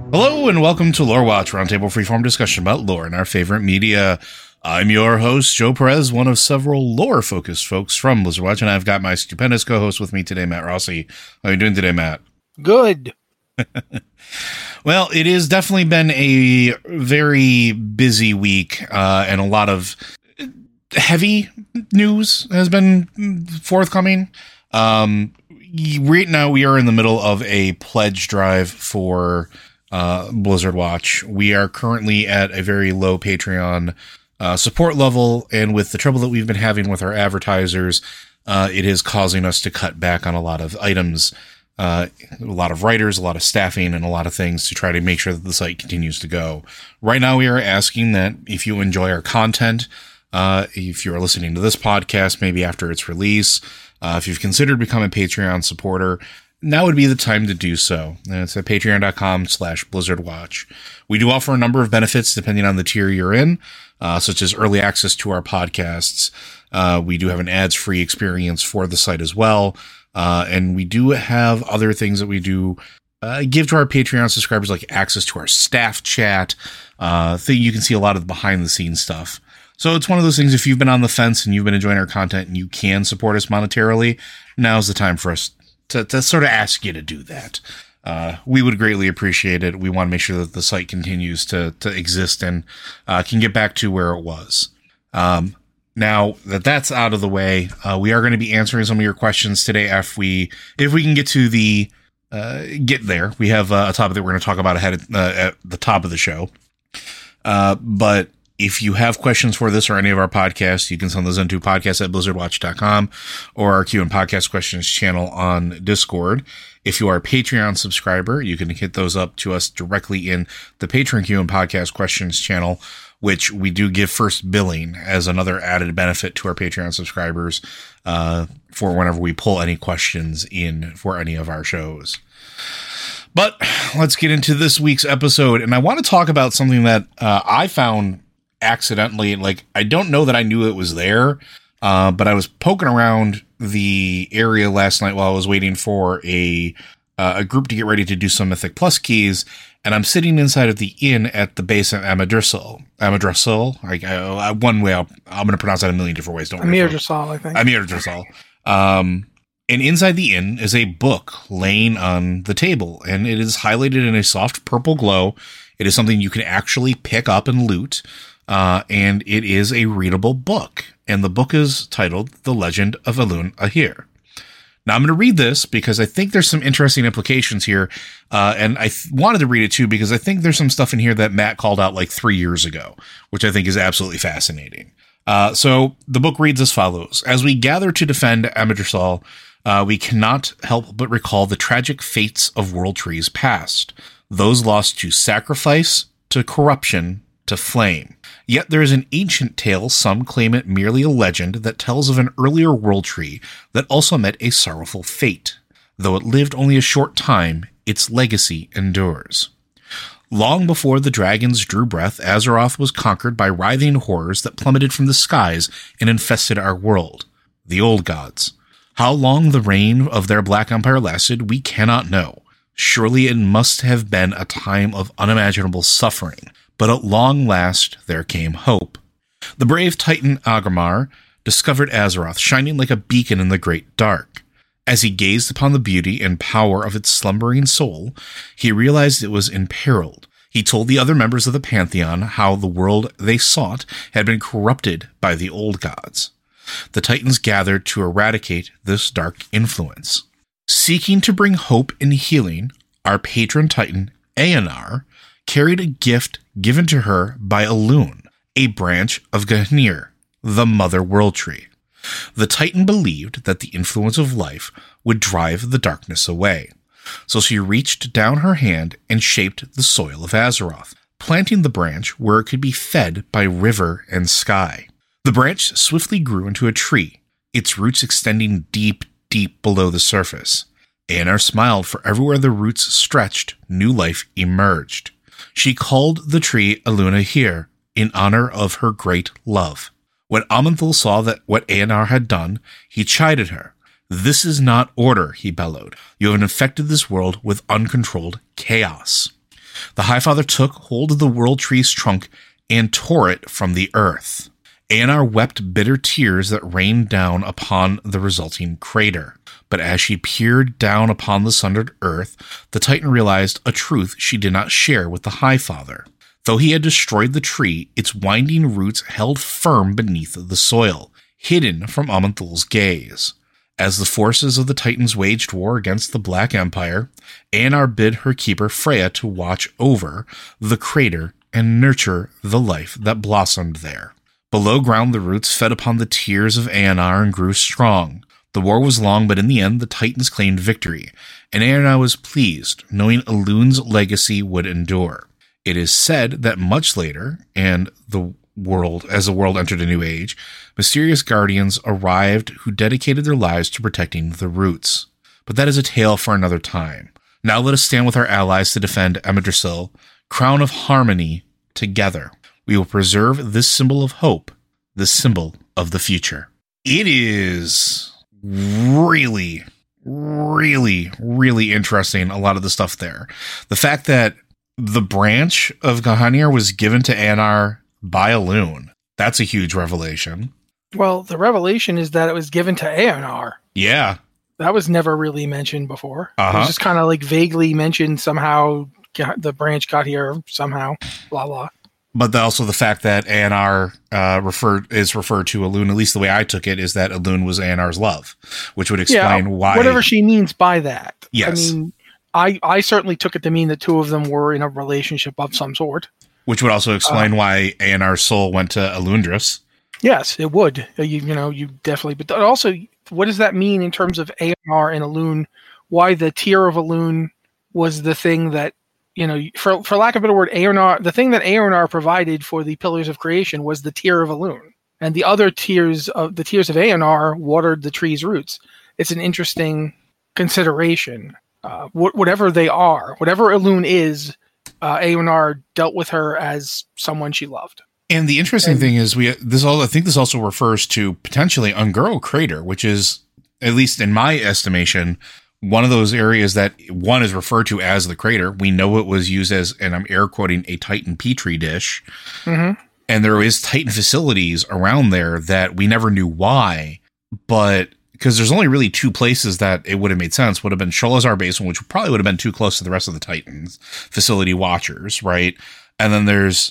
Hello and welcome to Lore Watch, roundtable freeform discussion about lore and our favorite media. I'm your host, Joe Perez, one of several lore-focused folks from Blizzard Watch, and I've got my stupendous co-host with me today, Matt Rossi. How are you doing today, Matt? Good. Well, it has definitely been a very busy week, and a lot of heavy news has been forthcoming. Right now, we are in the middle of a pledge drive for Blizzard Watch. We are currently at a very low Patreon support level, and with the trouble that we've been having with our advertisers, it is causing us to cut back on a lot of items, a lot of writers, a lot of staffing, and a lot of things to try to make sure that the site continues to go. Right now, we are asking that if you enjoy our content, if you're listening to this podcast, maybe after its release, if you've considered becoming a Patreon supporter, now would be the time to do so. And it's at patreon.com/blizzardwatch. We do offer a number of benefits depending on the tier you're in, such as early access to our podcasts. We do have an ads-free experience for the site as well. And we do have other things that we do give to our Patreon subscribers, like access to our staff chat. You can see a lot of the behind-the-scenes stuff. So it's one of those things, if you've been on the fence and you've been enjoying our content and you can support us monetarily, now's the time for us to sort of ask you to do that. We would greatly appreciate it. We want to make sure that the site continues to exist and can get back to where it was. Now that that's out of the way, we are going to be answering some of your questions today if we can get to the get there. We have a topic that we're going to talk about ahead at the top of the show. But if you have questions for this or any of our podcasts, you can send those into podcast@blizzardwatch.com or our Q and Podcast Questions channel on Discord. If you are a Patreon subscriber, you can hit those up to us directly in the Patreon Q and Podcast Questions channel, which we do give first billing as another added benefit to our Patreon subscribers for whenever we pull any questions in for any of our shows. But let's get into this week's episode. And I want to talk about something that I found accidentally. Like, I don't know that I knew it was there, but I was poking around the area last night while I was waiting for a group to get ready to do some Mythic Plus keys, and I'm sitting inside of the inn at the base of Amadrissal. One way I'm going to pronounce that a million different ways. Amadrissal, I think. Amadrissal. And inside the inn is a book laying on the table, and it is highlighted in a soft purple glow. It is something you can actually pick up and loot. And it is a readable book, and the book is titled The Legend of Elune Ahir. Now, I'm going to read this because I think there's some interesting implications here, and I wanted to read it too because I think there's some stuff in here that Matt called out like 3 years ago, which I think is absolutely fascinating. So the book reads as follows. As we gather to defend Amadrissal, we cannot help but recall the tragic fates of World Trees past, those lost to sacrifice, to corruption, to flame. Yet there is an ancient tale, some claim it merely a legend, that tells of an earlier world tree that also met a sorrowful fate. Though it lived only a short time, its legacy endures. Long before the dragons drew breath, Azeroth was conquered by writhing horrors that plummeted from the skies and infested our world. The old gods. How long the reign of their Black Empire lasted, we cannot know. Surely it must have been a time of unimaginable suffering. But at long last, there came hope. The brave Titan Agramar discovered Azeroth, shining like a beacon in the great dark. As he gazed upon the beauty and power of its slumbering soul, he realized it was imperiled. He told the other members of the Pantheon how the world they sought had been corrupted by the old gods. The Titans gathered to eradicate this dark influence. Seeking to bring hope and healing, our patron Titan, Eonar, carried a gift given to her by Elune, a branch of Gahnir, the mother world tree. The Titan believed that the influence of life would drive the darkness away, so she reached down her hand and shaped the soil of Azeroth, planting the branch where it could be fed by river and sky. The branch swiftly grew into a tree, its roots extending deep, deep below the surface. Eonar smiled, for everywhere the roots stretched, new life emerged. She called the tree Elune Ahir in honor of her great love. When Aman'Thul saw that what Eonar had done, he chided her. "This is not order," he bellowed. "You have infected this world with uncontrolled chaos." The Highfather took hold of the World Tree's trunk and tore it from the earth. Eonar wept bitter tears that rained down upon the resulting crater. But as she peered down upon the sundered earth, the Titan realized a truth she did not share with the Highfather. Though he had destroyed the tree, its winding roots held firm beneath the soil, hidden from Aman'Thul's gaze. As the forces of the Titans waged war against the Black Empire, Eonar bid her keeper Freya to watch over the crater and nurture the life that blossomed there. Below ground, the roots fed upon the tears of Eonar and grew strong. The war was long, but in the end, the Titans claimed victory, and Eonar was pleased, knowing Elun's legacy would endure. It is said that much later, as the world entered a new age, mysterious guardians arrived who dedicated their lives to protecting the roots. But that is a tale for another time. Now let us stand with our allies to defend Yggdrasil, crown of harmony, together. We will preserve this symbol of hope, this symbol of the future. It is really, really, really interesting, a lot of the stuff there. The fact that the branch of Gah'nir was given to Eonar by Elun, that's a huge revelation. Well, the revelation is that it was given to Eonar. Yeah. That was never really mentioned before. Uh-huh. It was just kind of like vaguely mentioned somehow, the branch got here somehow, blah, blah. But also the fact that Eonar is referred to Elun, at least the way I took it, is that Elun was Eonar's love, which would explain why. Whatever she means by that. Yes. I mean, I certainly took it to mean the two of them were in a relationship of some sort. Which would also explain why Eonar's soul went to Elundris. Yes, it would. You definitely. But also, what does that mean in terms of Eonar and Elun? Why the tear of Elun was the thing that, for lack of a better word, Eonar, the thing that Eonar provided for the Pillars of Creation was the tear of Elun. And the other tears of Eonar watered the tree's roots. It's an interesting consideration. Whatever they are, whatever Elun is, Eonar dealt with her as someone she loved. And the interesting thing is, I think this also refers to potentially Un'Goro Crater, which is, at least in my estimation, one of those areas that one is referred to as the crater. We know it was used as, and I'm air quoting, a Titan petri dish. Mm-hmm. And there is Titan facilities around there that we never knew why, but because there's only really two places that it would have made sense, would have been Sholazar Basin, which probably would have been too close to the rest of the Titans facility watchers, right? And then there's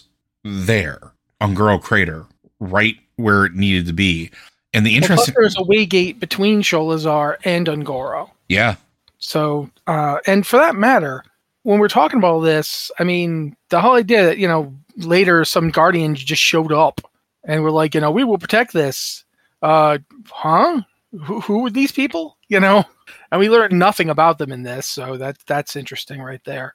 Un'Goro Crater, right where it needed to be. And the interesting, there's a waygate between Sholazar and Un'Goro. Yeah. So, and for that matter, when we're talking about this, I mean, the whole idea that, later some Guardians just showed up and were like, we will protect this. Huh? Who were these people? And we learned nothing about them in this. So that's interesting right there.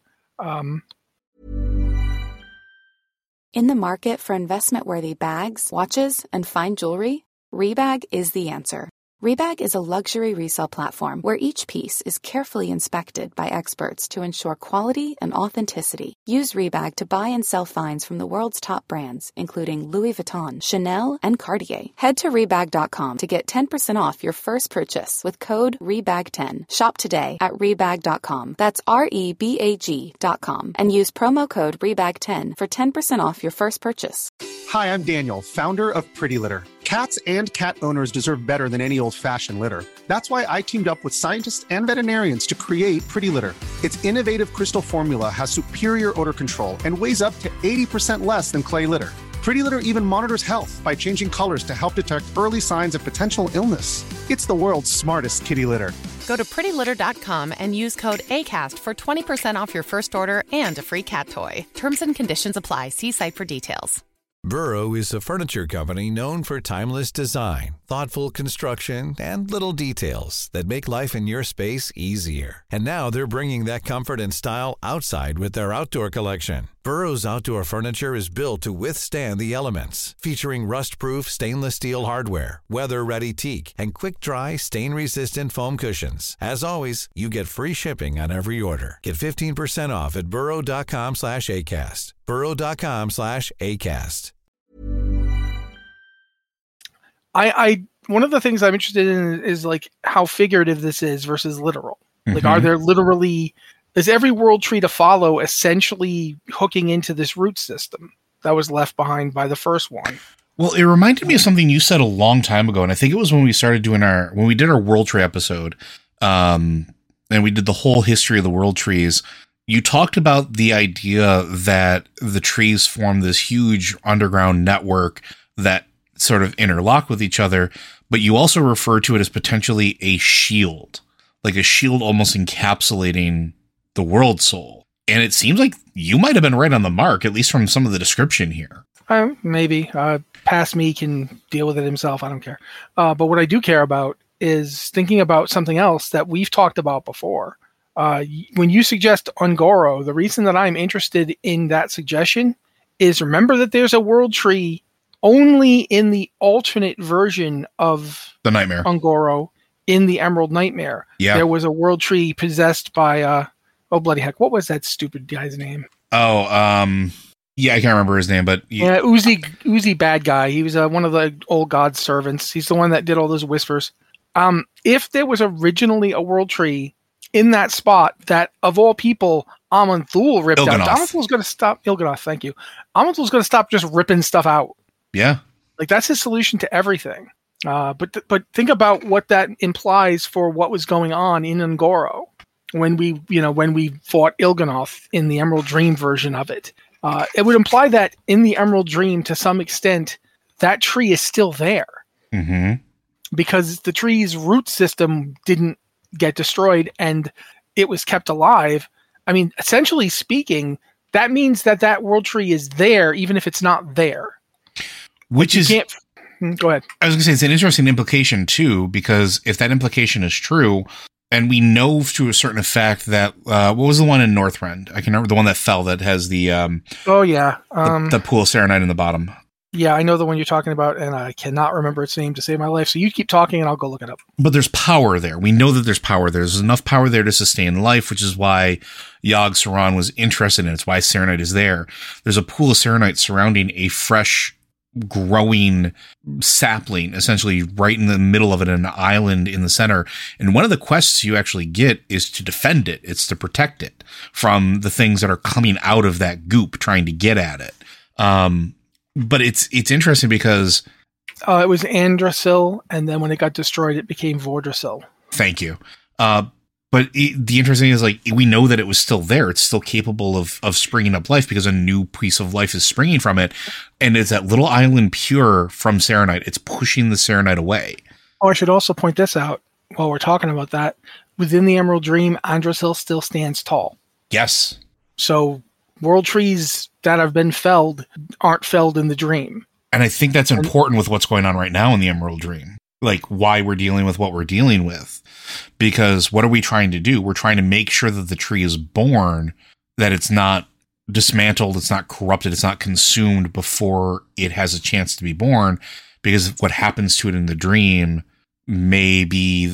In the market for investment-worthy bags, watches, and fine jewelry, Rebag is the answer. Rebag is a luxury resale platform where each piece is carefully inspected by experts to ensure quality and authenticity. Use Rebag to buy and sell finds from the world's top brands, including Louis Vuitton, Chanel, and Cartier. Head to Rebag.com to get 10% off your first purchase with code REBAG10. Shop today at Rebag.com. That's REBAG.com. And use promo code REBAG10 for 10% off your first purchase. Hi, I'm Daniel, founder of Pretty Litter. Cats and cat owners deserve better than any old-fashioned litter. That's why I teamed up with scientists and veterinarians to create Pretty Litter. Its innovative crystal formula has superior odor control and weighs up to 80% less than clay litter. Pretty Litter even monitors health by changing colors to help detect early signs of potential illness. It's the world's smartest kitty litter. Go to prettylitter.com and use code ACAST for 20% off your first order and a free cat toy. Terms and conditions apply. See site for details. Burrow is a furniture company known for timeless design, thoughtful construction, and little details that make life in your space easier. And now they're bringing that comfort and style outside with their outdoor collection. Burrow's outdoor furniture is built to withstand the elements, featuring rust-proof stainless steel hardware, weather-ready teak, and quick-dry, stain-resistant foam cushions. As always, you get free shipping on every order. Get 15% off at burrow.com/ACAST. burrow.com/ACAST. I one of the things I'm interested in is like how figurative this is versus literal. Like, are there literally is every world tree to follow essentially hooking into this root system that was left behind by the first one. Well, it reminded me of something you said a long time ago, and I think it was when we started doing when we did our world tree episode, and we did the whole history of the world trees. You talked about the idea that the trees form this huge underground network that sort of interlock with each other, but you also refer to it as potentially a shield, like a shield almost encapsulating the world soul. And it seems like you might have been right on the mark, at least from some of the description here. Maybe. Past me can deal with it himself. I don't care. But what I do care about is thinking about something else that we've talked about before. When you suggest Ungoro, the reason that I'm interested in that suggestion is remember that there's a world tree only in the alternate version of the Nightmare Ungoro in the Emerald Nightmare. Yeah. There was a world tree possessed by, oh, bloody heck. What was that stupid guy's name? Oh, yeah, I can't remember his name, but... Yeah, Uzi bad guy. He was one of the old god's servants. He's the one that did all those whispers. If there was originally a world tree in that spot that, of all people, Aman'Thul ripped out. Aman'Thul's going to stop... Il'gynoth, thank you. Aman'Thul's going to stop just ripping stuff out. Yeah. Like, that's his solution to everything. But think about what that implies for what was going on in Ungoro when we fought Il'gynoth in the Emerald Dream version of it. It would imply that in the Emerald Dream, to some extent, that tree is still there. Mm-hmm. Because the tree's root system didn't get destroyed and it was kept alive. I mean, essentially speaking, that means that world tree is there, even if it's not there. Which is... Go ahead. I was going to say, it's an interesting implication, too, because if that implication is true, and we know to a certain effect that, what was the one in Northrend? I can remember the one that fell that has the, the pool of Serenite in the bottom. Yeah, I know the one you're talking about, and I cannot remember its name to save my life. So you keep talking and I'll go look it up. But there's power there. We know that there's power there. There's enough power there to sustain life, which is why Yogg-Saron was interested in it. It's why Serenite is there. There's a pool of Serenite surrounding a fresh, growing sapling, essentially right in the middle of it, an island in the center. And one of the quests you actually get is to defend it. It's to protect it from the things that are coming out of that goop trying to get at it. But it's interesting because it was Andrasil, and then when it got destroyed, it became Vordrasil. Thank you. But the interesting thing is, like, we know that it was still there. It's still capable of springing up life because a new piece of life is springing from it. And it's that little island pure from Serenite. It's pushing the Serenite away. Oh, I should also point this out while we're talking about that. Within the Emerald Dream, Andrasil still stands tall. Yes. So world trees that have been felled aren't felled in the dream. And I think that's important with what's going on right now in the Emerald Dream. Like, why we're dealing with what we're dealing with. Because what are we trying to do? We're trying to make sure that the tree is born, that it's not dismantled, it's not corrupted, it's not consumed before it has a chance to be born. Because what happens to it in the dream may be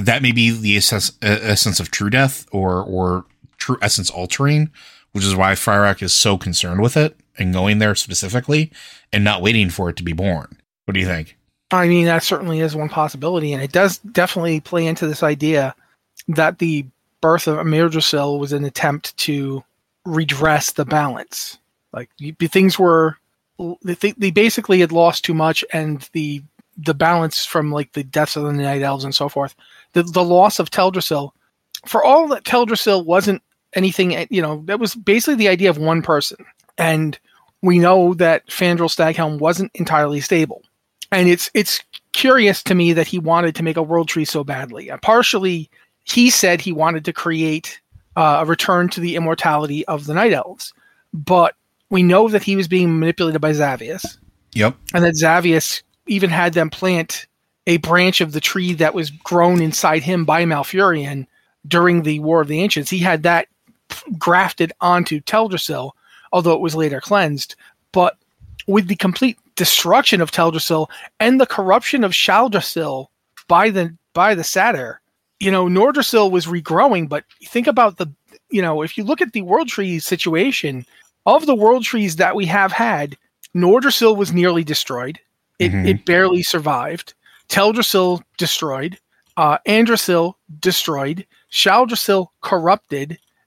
the essence of true death or true essence altering, which is why Fryrak is so concerned with it and going there specifically and not waiting for it to be born. What do you think? I mean, that certainly is one possibility, and it does definitely play into this idea that the birth of Amirdrasil was an attempt to redress the balance. Like, things were... They basically had lost too much, and the balance from, like, the deaths of the Night Elves and so forth, the loss of Teldrassil, for all that Teldrassil wasn't anything, that was basically the idea of one person. And we know that Fandral Staghelm wasn't entirely stable. And it's curious to me that he wanted to make a world tree so badly. Partially, he said he wanted to create a return to the immortality of the Night Elves. But we know that he was being manipulated by Xavius. Yep. And that Xavius even had them plant a branch of the tree that was grown inside him by Malfurion during the War of the Ancients. He had that grafted onto Teldrassil, although it was later cleansed. But with the complete destruction of Teldrassil and the corruption of Shaldrassil by the Satyr, Nordrassil was regrowing. But think about if you look at the world tree situation, of the world trees that we have had, Nordrassil was nearly destroyed. It barely survived. Teldrassil destroyed. Andrassil destroyed. Shaldrassil corrupted.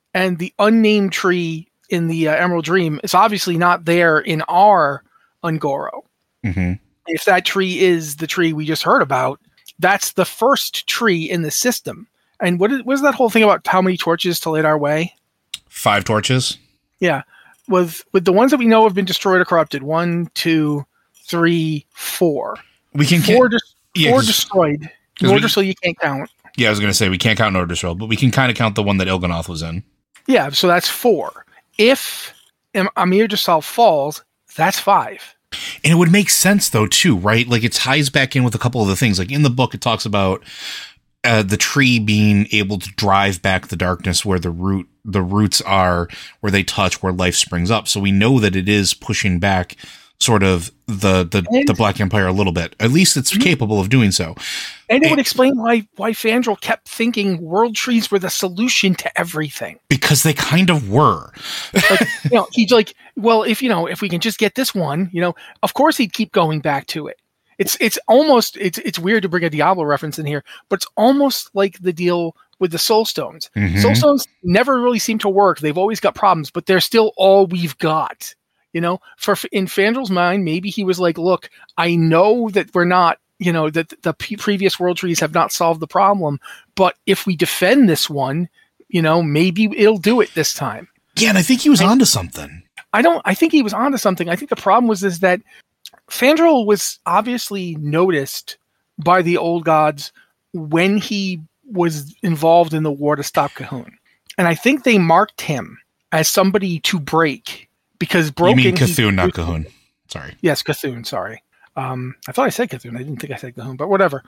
and the unnamed tree in the Emerald Dream is obviously not there in our Ungoro. Mm-hmm. If that tree is the tree we just heard about, that's the first tree in the system. And what is that whole thing about how many torches to light our way? 5 torches. Yeah. With the ones that we know have been destroyed or corrupted, 1, 2, 3, 4. We can four destroyed. Nordrassil you can't count. Yeah, I was going to say we can't count Nordrassil, but we can kind of count the one that Il'gynoth was in. Yeah, so that's 4. If Amir Gisal falls, that's 5. And it would make sense, though, too, right? Like, it ties back in with a couple of the things. Like, in the book, it talks about the tree being able to drive back the darkness where the roots are, where they touch, where life springs up. So we know that it is pushing back sort of the Black Empire a little bit. At least it's capable of doing so. And it would explain why Fandral kept thinking world trees were the solution to everything. Because they kind of were. Like, he's like, well, if we can just get this one, of course he'd keep going back to it. It's almost weird to bring a Diablo reference in here, but it's almost like the deal with the Soul Stones. Mm-hmm. Soul Stones never really seem to work. They've always got problems, but they're still all we've got. In Fandral's mind, maybe he was like, look, I know that we're not, that the previous world trees have not solved the problem, but if we defend this one, maybe it'll do it this time. Yeah, and I think he was onto something. I think he was onto something. I think the problem was that Fandral was obviously noticed by the old gods when he was involved in the war to stop Cahun. And I think they marked him as somebody to break because broken. You mean Cthulhu, not Cahun. Sorry. Yes, Cthulhu, sorry. I thought I said Cthulhu. I didn't think I said Cahun, but whatever.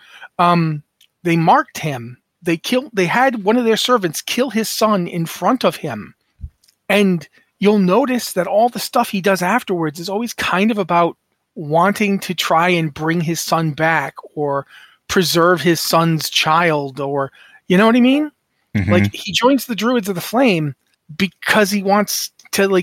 They marked him. They had one of their servants kill his son in front of him. And you'll notice that all the stuff he does afterwards is always kind of about wanting to try and bring his son back or preserve his son's child, or you know what I mean? Mm-hmm. Like, he joins the Druids of the Flame because he wants to,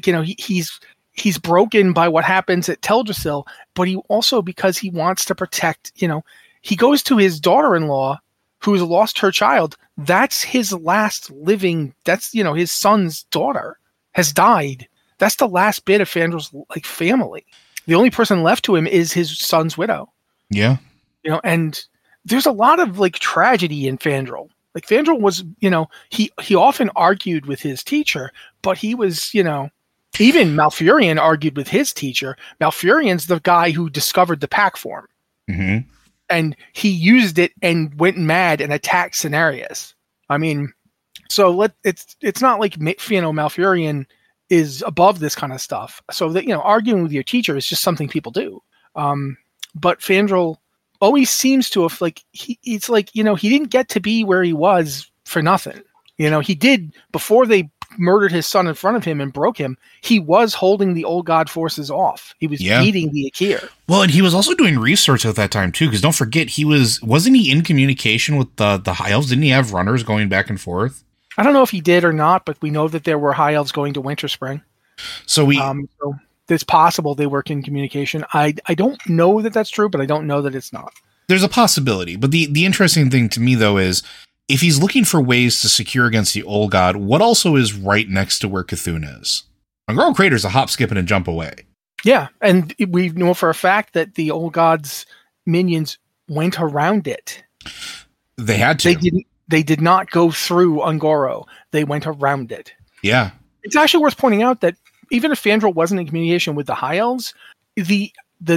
he's broken by what happens at Teldrassil, but he also, because he wants to protect, he goes to his daughter-in-law who's lost her child. That's his last living, his son's daughter has died. That's the last bit of Fandral's family. The only person left to him is his son's widow. Yeah. And there's a lot of tragedy in Fandral. Fandral was, he often argued with his teacher, but he was, even Malfurion argued with his teacher. Malfurion's the guy who discovered the pack form. Mm-hmm. And he used it and went mad and attacked Cenarius. I mean, so it's not like, Malfurion is above this kind of stuff. So that, arguing with your teacher is just something people do. But Fandral always seems to have he didn't get to be where he was for nothing. He did, before they murdered his son in front of him and broke him, he was holding the old god forces off. He was beating the Akir. Well, and he was also doing research at that time too, because don't forget, wasn't he in communication with the High Elves? Didn't he have runners going back and forth? I don't know if he did or not, but we know that there were High Elves going to Winterspring. So it's possible they work in communication. I don't know that that's true, but I don't know that it's not. There's a possibility. But the interesting thing to me, though, is if he's looking for ways to secure against the old god, what also is right next to where Cthulhu is? Ungoro Crater's a hop, skip, and a jump away. Yeah, and we know for a fact that the old god's minions went around it. They had to. They did not go through Ungoro. They went around it. Yeah. It's actually worth pointing out that even if Fandral wasn't in communication with the High Elves, the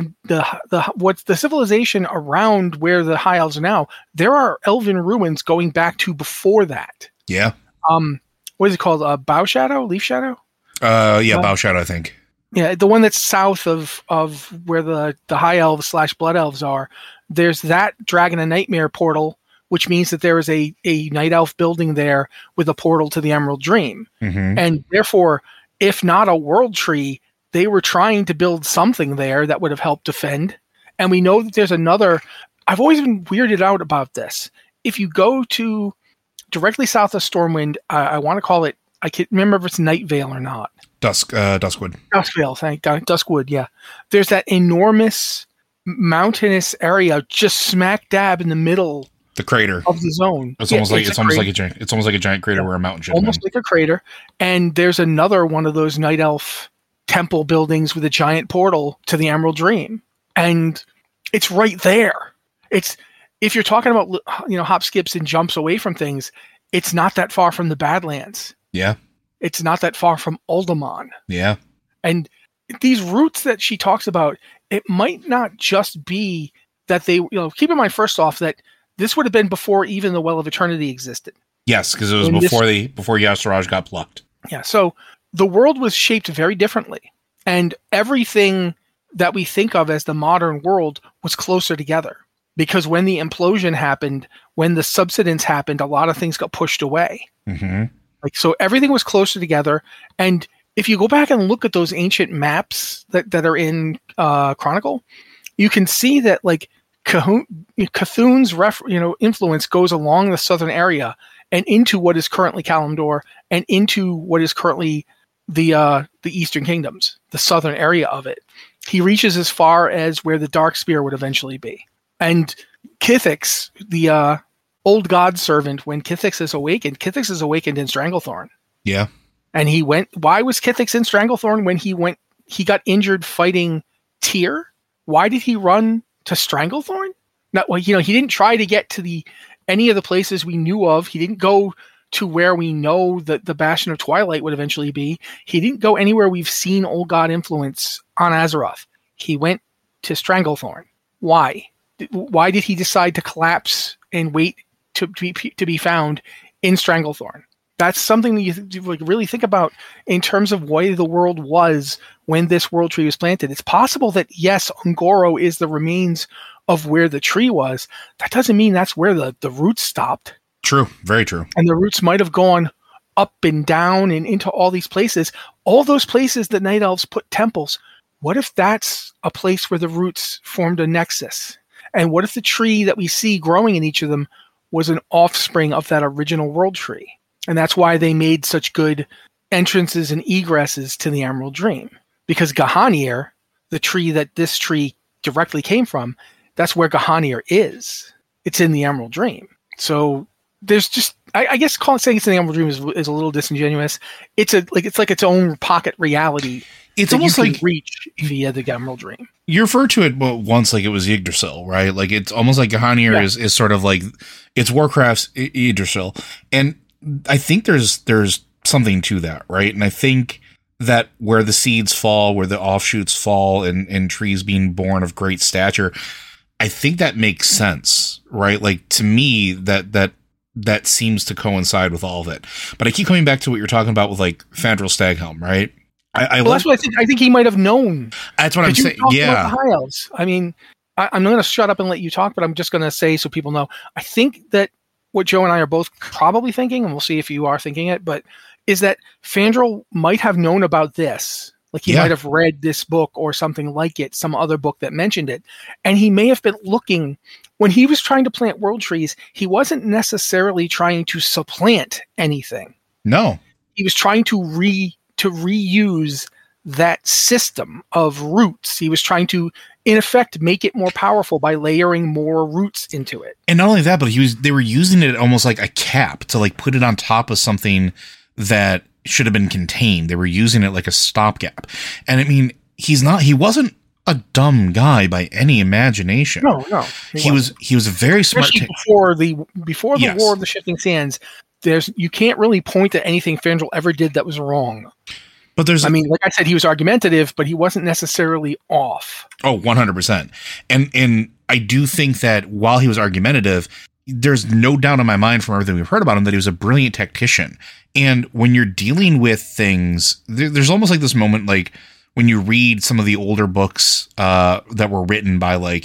civilization around where the High Elves are now, there are elven ruins going back to before that. Yeah. What is it called? Bow Shadow? Leaf Shadow? Bow Shadow, I think. Yeah, the one that's south of where the High Elves / Blood Elves are. There's that Dragon and Nightmare portal, which means that there is a Night Elf building there with a portal to the Emerald Dream. Mm-hmm. And therefore, if not a world tree, they were trying to build something there that would have helped defend. And we know that there's another. I've always been weirded out about this. If you go to directly south of Stormwind, I want to call it, I can't remember if it's Night Vale or not. Duskwood. Duskwood, yeah. There's that enormous mountainous area just smack dab in the middle The crater of the zone. It's almost like a giant crater where a mountain should almost like a crater. And there's another one of those night elf temple buildings with a giant portal to the Emerald Dream, and it's right there. It's if you're talking about hop, skips, and jumps away from things, it's not that far from the Badlands. Yeah, it's not that far from Uldaman. Yeah, and these roots that she talks about, it might not just be that they. Keep in mind first off that this would have been before even the Well of Eternity existed. Yes, because it was before Yasharaj got plucked. Yeah, so the world was shaped very differently, and everything that we think of as the modern world was closer together. Because when the implosion happened, when the subsidence happened, a lot of things got pushed away. Mm-hmm. So everything was closer together. And if you go back and look at those ancient maps that are in Chronicle, you can see that Cthulhu's influence goes along the southern area and into what is currently Kalimdor and into what is currently the Eastern Kingdoms, the southern area of it. He reaches as far as where the Darkspear would eventually be. And Kithix, the old god servant, when Kithix is awakened in Stranglethorn. Yeah. And why was Kithix in Stranglethorn when he got injured fighting Tyr? Why did he run to Stranglethorn? He didn't try to get to any of the places we knew of. He didn't go to where we know that the Bastion of Twilight would eventually be. He didn't go anywhere we've seen old god influence on Azeroth. He went to Stranglethorn. Why? Why did he decide to collapse and wait to be found in Stranglethorn? That's something that you really think about in terms of why the world was when this world tree was planted. It's possible that, yes, Ungoro is the remains of where the tree was. That doesn't mean that's where the roots stopped. True. Very true. And the roots might have gone up and down and into all these places. All those places that Night Elves put temples. What if that's a place where the roots formed a nexus? And what if the tree that we see growing in each of them was an offspring of that original world tree? And that's why they made such good entrances and egresses to the Emerald Dream. Because Gahanir, the tree that this tree directly came from, that's where Gahanir is. It's in the Emerald Dream. So there's just, I guess saying it's in the Emerald Dream is a little disingenuous. It's like its own pocket reality. It's almost like reach via the Emerald Dream. You referred to it once like it was Yggdrasil, right? Like it's almost like Gahanir is sort of like it's Warcraft's Yggdrasil, and I think there's something to that, right? And I think that where the seeds fall, where the offshoots fall, and trees being born of great stature, I think that makes sense, right? Like to me, that seems to coincide with all of it. But I keep coming back to what you're talking about with like Fandral Staghelm, right? That's what I think. I think he might have known. That's what I'm saying. Yeah. High Elves. I mean, I'm going to shut up and let you talk, but I'm just going to say so people know. I think that what Joe and I are both probably thinking, and we'll see if you are thinking it, but is that Fandral might have known about this. Like he might have read this book or something like it, some other book that mentioned it. And he may have been looking, when he was trying to plant world trees, he wasn't necessarily trying to supplant anything. No. He was trying to reuse that system of roots. He was trying to, in effect, make it more powerful by layering more roots into it. And not only that, but they were using it almost like a cap to like put it on top of something that should have been contained. They were using it like a stopgap. And I mean, he wasn't a dumb guy by any imagination. No. He was very smart. Before the War of the Shifting Sands, you can't really point to anything Fandral ever did that was wrong. But like I said, he was argumentative, but he wasn't necessarily off. Oh, 100%. And I do think that while he was argumentative, there's no doubt in my mind from everything we've heard about him that he was a brilliant tactician. And when you're dealing with things, there's almost like this moment, like when you read some of the older books that were written by like,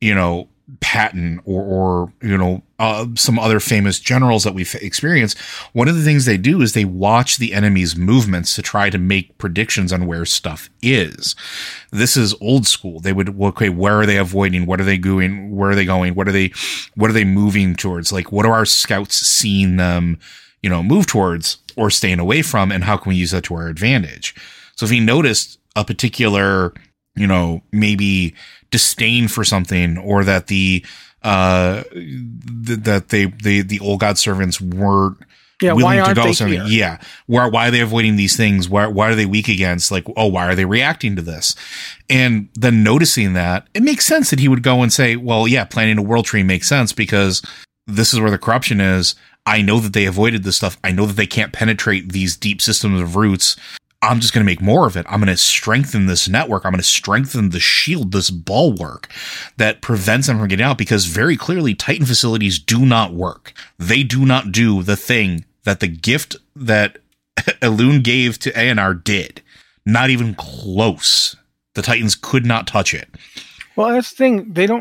Patton or some other famous generals that we've experienced. One of the things they do is they watch the enemy's movements to try to make predictions on where stuff is. This is old school. They would, okay, where are they avoiding? What are they doing? Where are they going? What are they moving towards? Like, what are our scouts seeing them, move towards or staying away from? And how can we use that to our advantage? So if he noticed a particular, maybe disdain for something, or that the that the old god servants weren't why aren't they something. here? Yeah. Why are they avoiding these things? Why are they weak against? Like, oh, why are they reacting to this? And then noticing that, it makes sense that he would go and say, well, yeah, planting a world tree makes sense because this is where the corruption is. I know that they avoided this stuff. I know that they can't penetrate these deep systems of roots. I'm just going to make more of it. I'm going to strengthen this network. I'm going to strengthen the shield, this bulwark that prevents them from getting out, because very clearly Titan facilities do not work. They do not do the thing that the gift that Elune gave to Aenar did. Not even close. The Titans could not touch it. Well, that's the thing. They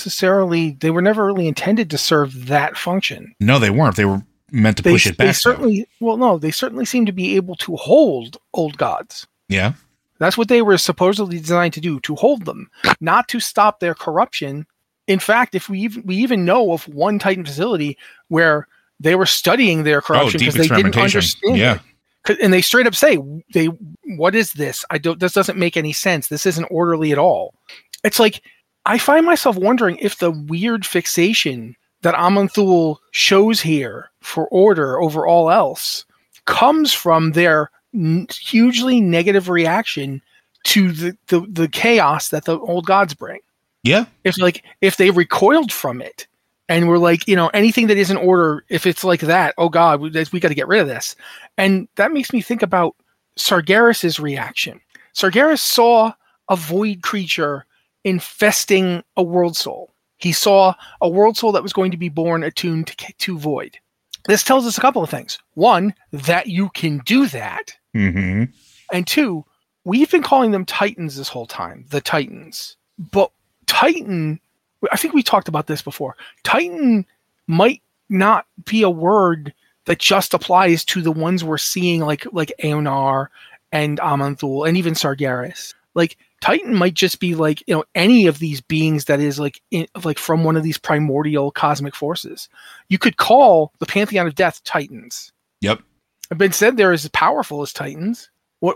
were never really intended to serve that function. No, they weren't. They were meant to push it back. They certainly seem to be able to hold old gods. Yeah. That's what they were supposedly designed to do, to hold them, not to stop their corruption. In fact, if we even know of one Titan facility where they were studying their corruption because they didn't understand it. And they straight up say, what is this? This doesn't make any sense. This isn't orderly at all. It's like, I find myself wondering if the weird fixation that Aman'Thul shows here for order over all else comes from their hugely negative reaction to the chaos that the old gods bring. Yeah. If they recoiled from it and were like, anything that isn't order, if it's like that, oh God, we got to get rid of this. And that makes me think about Sargeras' reaction. Sargeras saw a void creature infesting a world soul. He saw a world soul that was going to be born attuned to void. This tells us a couple of things. One, that you can do that. Mm-hmm. And two, we've been calling them Titans this whole time, the Titans. But Titan, I think we talked about this before. Titan might not be a word that just applies to the ones we're seeing, like Aenar and Aman'Thul and even Sargeras. Like, Titan might just be like, any of these beings that is like from one of these primordial cosmic forces. You could call the Pantheon of Death Titans. Yep. It's been said they're as powerful as Titans.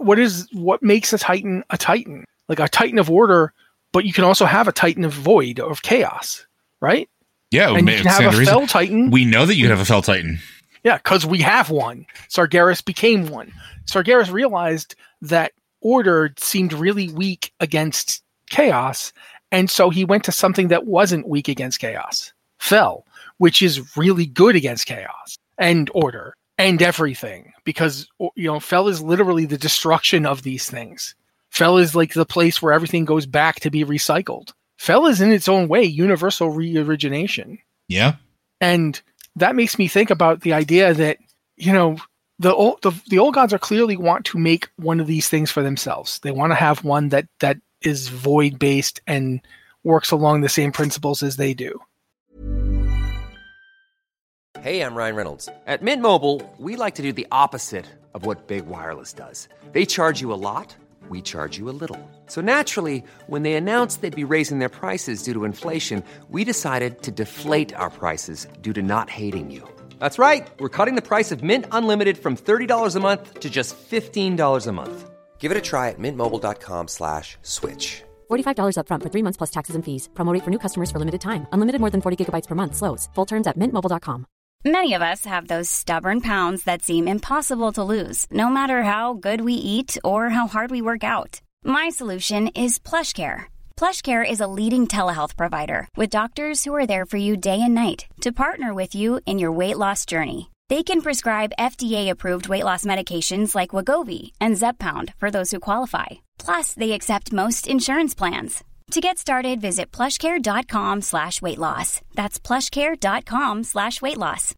What makes a Titan a Titan? Like a Titan of order, but you can also have a Titan of void, of chaos, right? Yeah. And you can have a Fel Titan. We know that you can have a Fel Titan. Yeah, because we have one. Sargeras became one. Sargeras realized that order seemed really weak against chaos, and so he went to something that wasn't weak against chaos, Fel, which is really good against chaos and order and everything, because Fel is literally the destruction of these things. Fel is like the place where everything goes back to be recycled. Fel is in its own way universal re-origination. Yeah. And that makes me think about the idea that, the old gods are clearly want to make one of these things for themselves. They want to have one that is void based and works along the same principles as they do. Hey, I'm Ryan Reynolds. At Mint Mobile, we like to do the opposite of what Big Wireless does. They charge you a lot, we charge you a little. So naturally, when they announced they'd be raising their prices due to inflation, we decided to deflate our prices due to not hating you. That's right. We're cutting the price of Mint Unlimited from $30 a month to just $15 a month. Give it a try at mintmobile.com/switch. $45 up front for 3 months plus taxes and fees. Promo rate for new customers for limited time. Unlimited more than 40 gigabytes per month slows. Full terms at mintmobile.com. Many of us have those stubborn pounds that seem impossible to lose, no matter how good we eat or how hard we work out. My solution is PlushCare. PlushCare is a leading telehealth provider with doctors who are there for you day and night to partner with you in your weight loss journey. They can prescribe FDA-approved weight loss medications like Wegovy and Zepbound for those who qualify. Plus, they accept most insurance plans. To get started, visit plushcare.com/weightloss. That's plushcare.com/weightloss.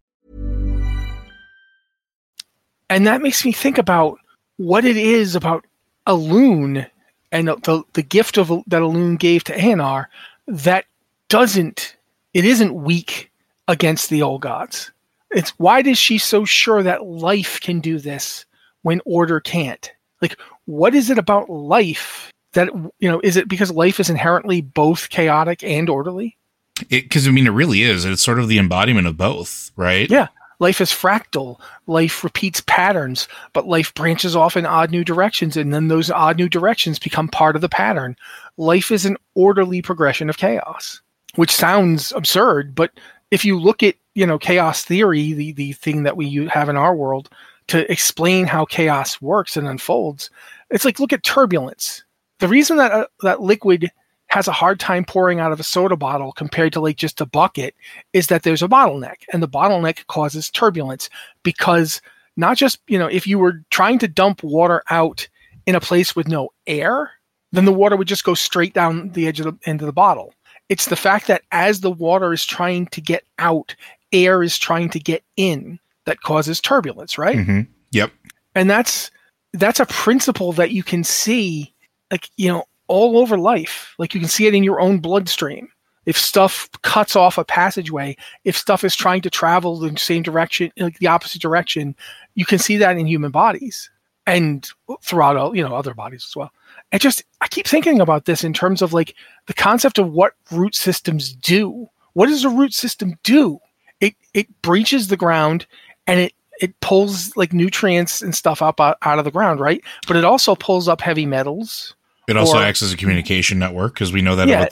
And that makes me think about what it is about Elune and the gift that Elune gave to Aenar that isn't weak against the old gods. It's why is she so sure that life can do this when order can't? Like, what is it about life that, is it because life is inherently both chaotic and orderly? Because, it really is. It's sort of the embodiment of both, right? Yeah. Life is fractal. Life repeats patterns, but life branches off in odd new directions, and then those odd new directions become part of the pattern. Life is an orderly progression of chaos. which sounds absurd, but if you look at, chaos theory, the thing that we have in our world to explain how chaos works and unfolds, it's like, look at turbulence. The reason that that liquid has a hard time pouring out of a soda bottle compared to like just a bucket is that there's a bottleneck, and the bottleneck causes turbulence because not just, if you were trying to dump water out in a place with no air, then the water would just go straight down the edge of the end of the bottle. It's the fact that as the water is trying to get out, air is trying to get in that causes turbulence, right? Mm-hmm. Yep. And that's a principle that you can see, like, all over life. Like, you can see it in your own bloodstream. If stuff cuts off a passageway, if stuff is trying to travel in the same direction, like the opposite direction, you can see that in human bodies and throughout all, other bodies as well. I keep thinking about this in terms of like the concept of what root systems do. What does a root system do? It breaches the ground and it pulls like nutrients and stuff up out of the ground, right? But it also pulls up heavy metals. It also acts as a communication network, because we know that about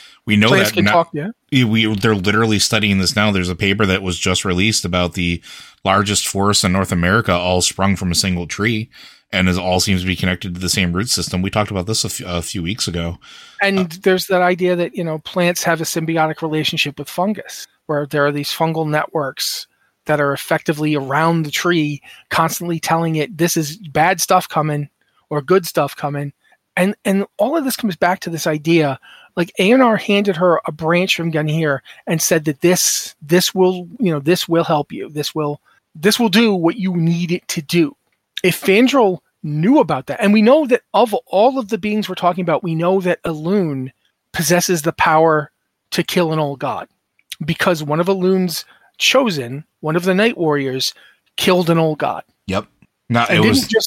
they're literally studying this now. There's a paper that was just released about the largest forest in North America, all sprung from a single tree, and all seems to be connected to the same root system. We talked about this a few weeks ago. And there's that idea that, plants have a symbiotic relationship with fungus, where there are these fungal networks that are effectively around the tree, constantly telling it this is bad stuff coming or good stuff coming. And all of this comes back to this idea, like A&R handed her a branch from Gungnir and said that this will help you. This will do what you need it to do. If Fandral knew about that, and we know that of all of the beings we're talking about, we know that Elune possesses the power to kill an old god, because one of Elune's chosen, one of the Night Warriors, killed an old god. Yep. Go ahead.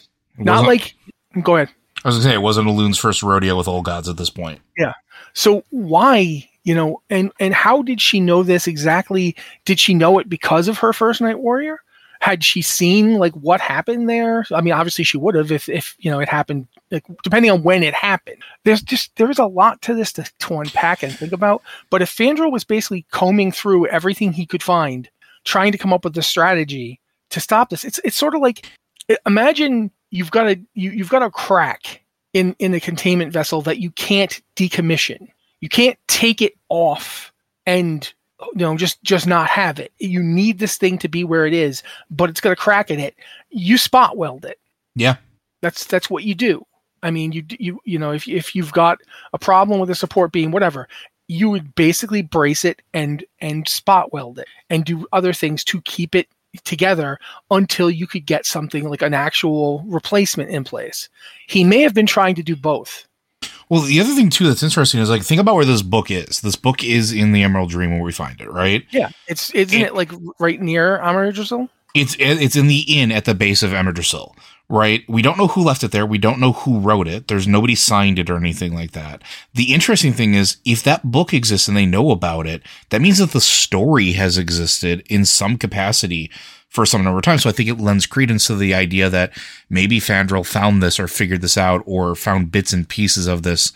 I was going to say, it wasn't Elune's first rodeo with old gods at this point. Yeah. So why, and how did she know this exactly? Did she know it because of her first Night Warrior? Had she seen like what happened there? I mean, obviously she would have if it happened, like, depending on when it happened. There was a lot to this to unpack and think about. But if Fandral was basically combing through everything he could find, trying to come up with a strategy to stop this, it's sort of like, imagine you've got a crack in a containment vessel that you can't decommission. You can't take it off and just not have it. You need this thing to be where it is, but it's got a crack in it. You spot weld it. Yeah, that's what you do. I mean, if you've got a problem with a support beam, whatever, you would basically brace it and spot weld it and do other things to keep it together until you could get something like an actual replacement in place. He may have been trying to do both. Well, the other thing too that's interesting is, like, think about where this book is. This book is in the Emerald Dream where we find it, right? Yeah, isn't it like right near Amardrasil? It's in the inn at the base of Amardrasil, right? We don't know who left it there. We don't know who wrote it. There's nobody signed it or anything like that. The interesting thing is, if that book exists and they know about it, that means that the story has existed in some capacity for some number of times. So I think it lends credence to the idea that maybe Fandral found this or figured this out or found bits and pieces of this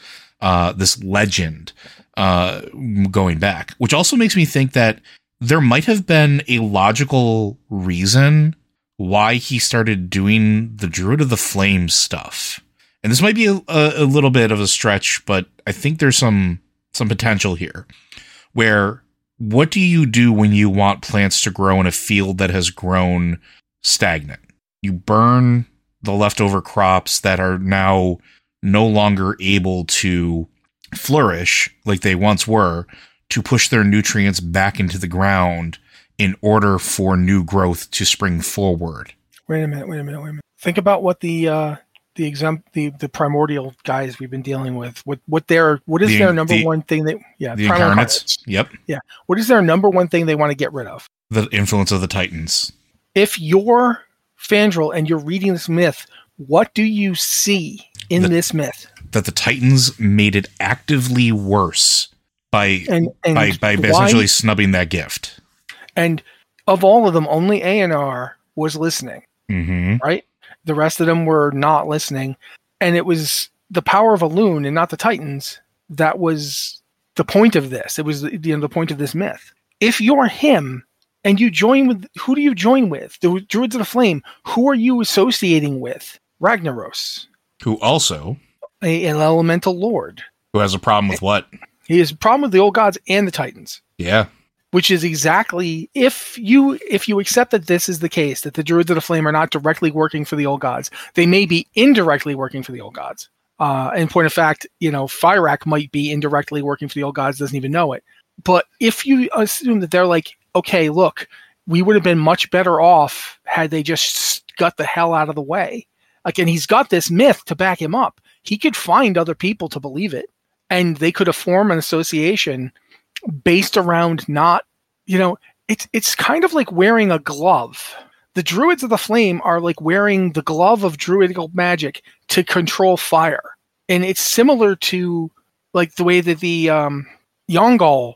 legend going back, which also makes me think that there might have been a logical reason why he started doing the Druid of the Flame stuff. And this might be a little bit of a stretch, but I think there's some potential here, where what do you do when you want plants to grow in a field that has grown stagnant? You burn the leftover crops that are now no longer able to flourish like they once were, to push their nutrients back into the ground in order for new growth to spring forward. Wait a minute. Think about what the primordial guys we've been dealing with. What is their number one thing the incarnates? Yep. Yeah. What is their number one thing they want to get rid of? The influence of the Titans. If you're Fandral and you're reading this myth, what do you see in this myth? That the Titans made it actively worse by essentially snubbing that gift. And of all of them, only A&R was listening, right? The rest of them were not listening. And it was the power of Elune and not the Titans that was the point of this. It was the point of this myth. If you're him and you join with, who do you join with? The Druids of the Flame. Who are you associating with? Ragnaros. Who also? An elemental lord. Who has a problem with what? He has a problem with the old gods and the Titans. Yeah. Which is exactly, if you accept that this is the case, that the Druids of the Flame are not directly working for the old gods, they may be indirectly working for the old gods. In point of fact, Fyrakk might be indirectly working for the old gods, doesn't even know it. But if you assume that they're like, okay, look, we would have been much better off had they just got the hell out of the way. Like, and he's got this myth to back him up. He could find other people to believe it, and they could have formed an association based around not, it's kind of like wearing a glove. The Druids of the Flame are like wearing the glove of druidical magic to control fire. And it's similar to like the way that the Yongal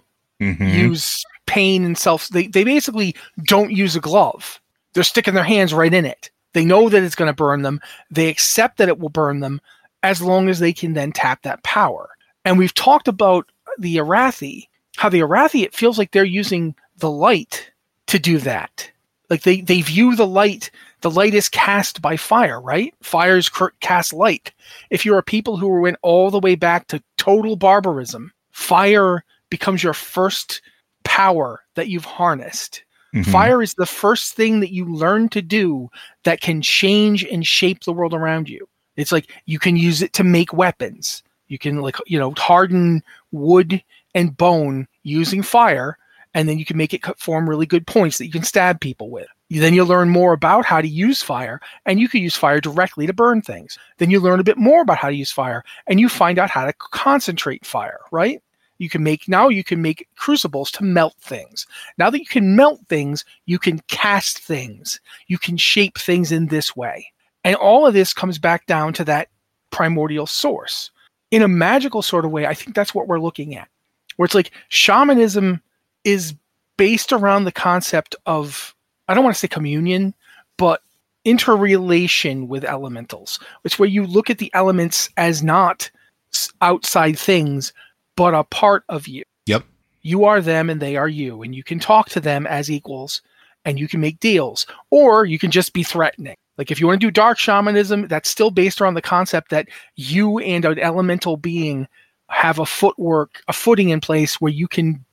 use pain and self. They basically don't use a glove. They're sticking their hands right in it. They know that it's going to burn them. They accept that it will burn them as long as they can then tap that power. And we've talked about the Arathi, how the Arathi, it feels like they're using the light to do that. Like they view the light is cast by fire, right? Fires cast light. If you're a people who went all the way back to total barbarism, fire becomes your first power that you've harnessed. Mm-hmm. Fire is the first thing that you learn to do that can change and shape the world around you. It's like you can use it to make weapons. You can harden wood and bone using fire, and then you can make it form really good points that you can stab people with. Then you learn more about how to use fire, and you can use fire directly to burn things. Then you learn a bit more about how to use fire, and you find out how to concentrate fire, right? You can make crucibles to melt things. Now that you can melt things, you can cast things. You can shape things in this way. And all of this comes back down to that primordial source. In a magical sort of way, I think that's what we're looking at. Where it's like shamanism is based around the concept of, I don't want to say communion, but interrelation with elementals. It's where you look at the elements as not outside things, but a part of you. Yep. You are them and they are you. And you can talk to them as equals and you can make deals. Or you can just be threatening. Like if you want to do dark shamanism, that's still based around the concept that you and an elemental being have a footing in place where you can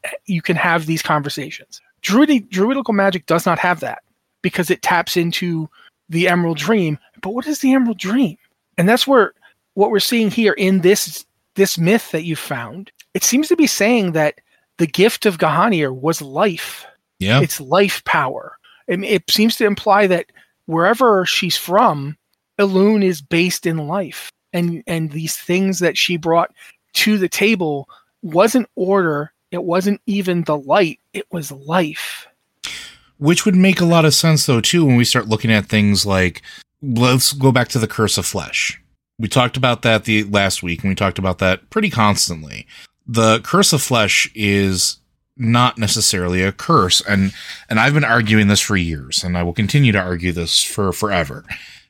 have these conversations. Druidical magic does not have that because it taps into the Emerald Dream. But what is the Emerald Dream? And that's where what we're seeing here in this myth that you found. It seems to be saying that the gift of Gahanir was life. Yeah. It's life power. It seems to imply that wherever she's from, Elune is based in life. And these things that she brought to the table wasn't order. It wasn't even the light. It was life. Which would make a lot of sense, though, too, when we start looking at things like, let's go back to the Curse of Flesh. We talked about that the last week, and we talked about that pretty constantly. The Curse of Flesh is not necessarily a curse, and I've been arguing this for years, and I will continue to argue this for forever.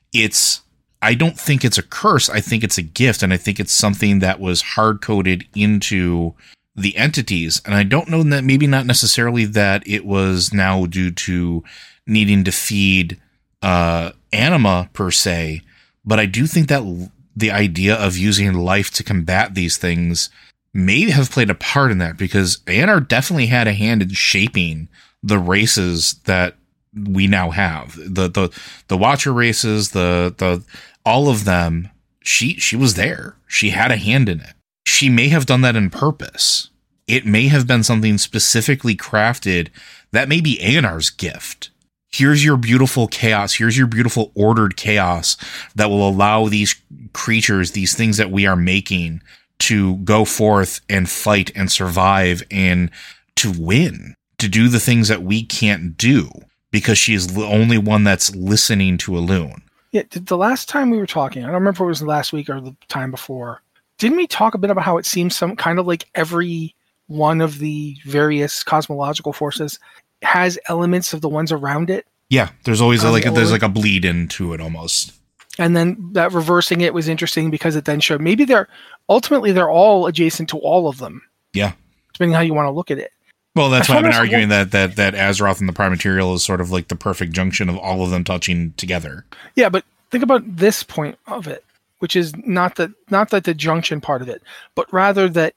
I don't think it's a curse. I think it's a gift, and I think it's something that was hard-coded into the entities. And I don't know that maybe not necessarily that it was now due to needing to feed anima per se, but I do think that the idea of using life to combat these things may have played a part in that, because Anar definitely had a hand in shaping the races that we now have. The Watcher races, the all of them, she was there. She had a hand in it. She may have done that on purpose. It may have been something specifically crafted that may be Anar's gift. Here's your beautiful chaos. Here's your beautiful ordered chaos that will allow these creatures, these things that we are making, to go forth and fight and survive and to win, to do the things that we can't do, because she is the only one that's listening to Elune. Yeah, the last time we were talking, I don't remember if it was last week or the time before, didn't we talk a bit about how it seems some kind of like every one of the various cosmological forces has elements of the ones around it? Yeah, there's always there's a bleed into it almost. And then that reversing it was interesting because it then showed maybe they're all adjacent to all of them. Yeah. Depending on how you want to look at it. Well, that's I why I've been found arguing that Azeroth and the Prime Material is sort of like the perfect junction of all of them touching together. Yeah, but think about this point of it, which is not that the junction part of it, but rather that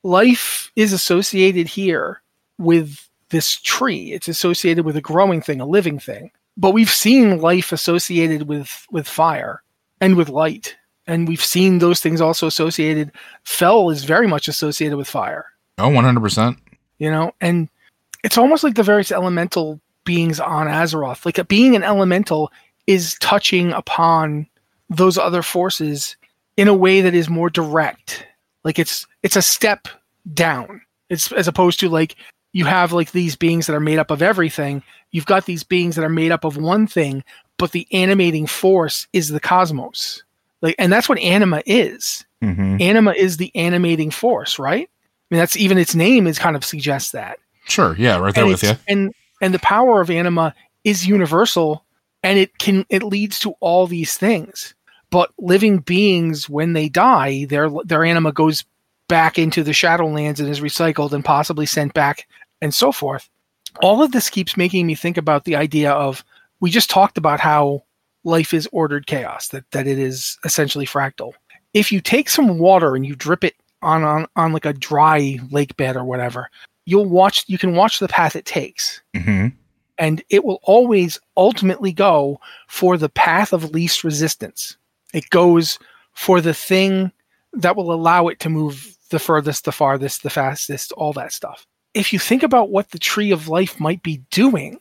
life is associated here with this tree. It's associated with a growing thing, a living thing. But we've seen life associated with fire and with light. And we've seen those things also associated. Fel is very much associated with fire. Oh, 100%. You know, and it's almost like the various elemental beings on Azeroth. Like being an elemental is touching upon those other forces in a way that is more direct. Like it's a step down. It's as opposed to like you have like these beings that are made up of everything. You've got these beings that are made up of one thing, but the animating force is the cosmos. Like, and that's what anima is. Mm-hmm. Anima is the animating force, right? I mean, that's even its name is kind of suggests that. Sure. Yeah. Right there with you. And the power of anima is universal, and it leads to all these things. But living beings, when they die, their anima goes back into the Shadowlands and is recycled and possibly sent back and so forth. All of this keeps making me think about the idea of, we just talked about how life is ordered chaos, that it is essentially fractal. If you take some water and you drip it on like a dry lake bed or whatever, you can watch the path it takes. Mm-hmm. And it will always ultimately go for the path of least resistance. It goes for the thing that will allow it to move the furthest, the farthest, the fastest, all that stuff. If you think about what the tree of life might be doing,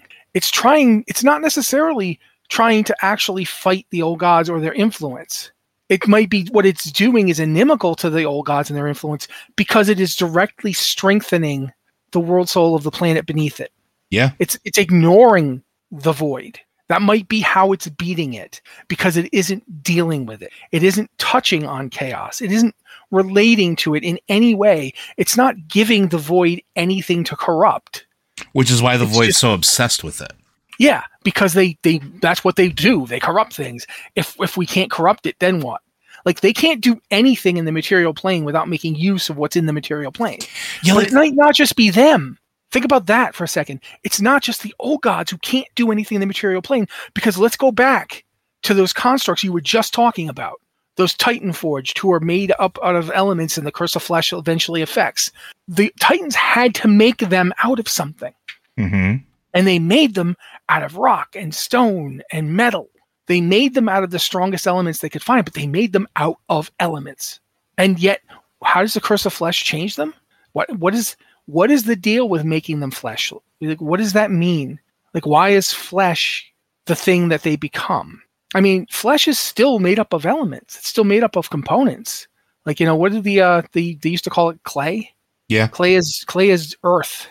it's not necessarily trying to actually fight the old gods or their influence. It might be what it's doing is inimical to the old gods and their influence because it is directly strengthening the world soul of the planet beneath it. Yeah. It's ignoring the void. That might be how it's beating it, because it isn't dealing with it. It isn't touching on chaos. It isn't relating to it in any way. It's not giving the void anything to corrupt. Which is why the void's so obsessed with it. Yeah, because they that's what they do. They corrupt things. If we can't corrupt it, then what? Like, they can't do anything in the material plane without making use of what's in the material plane. Yeah, but it might not just be them. Think about that for a second. It's not just the old gods who can't do anything in the material plane, because let's go back to those constructs you were just talking about. Those Titan Forged, who are made up out of elements and the Curse of Flesh eventually affects. The Titans had to make them out of something. Mm-hmm. And they made them out of rock and stone and metal. They made them out of the strongest elements they could find, but they made them out of elements. And yet, how does the Curse of Flesh change them? What is the deal with making them flesh? Like, what does that mean? Like, why is flesh the thing that they become? I mean, flesh is still made up of elements. It's still made up of components. Like, what did they used to call it clay? Yeah. Clay is earth.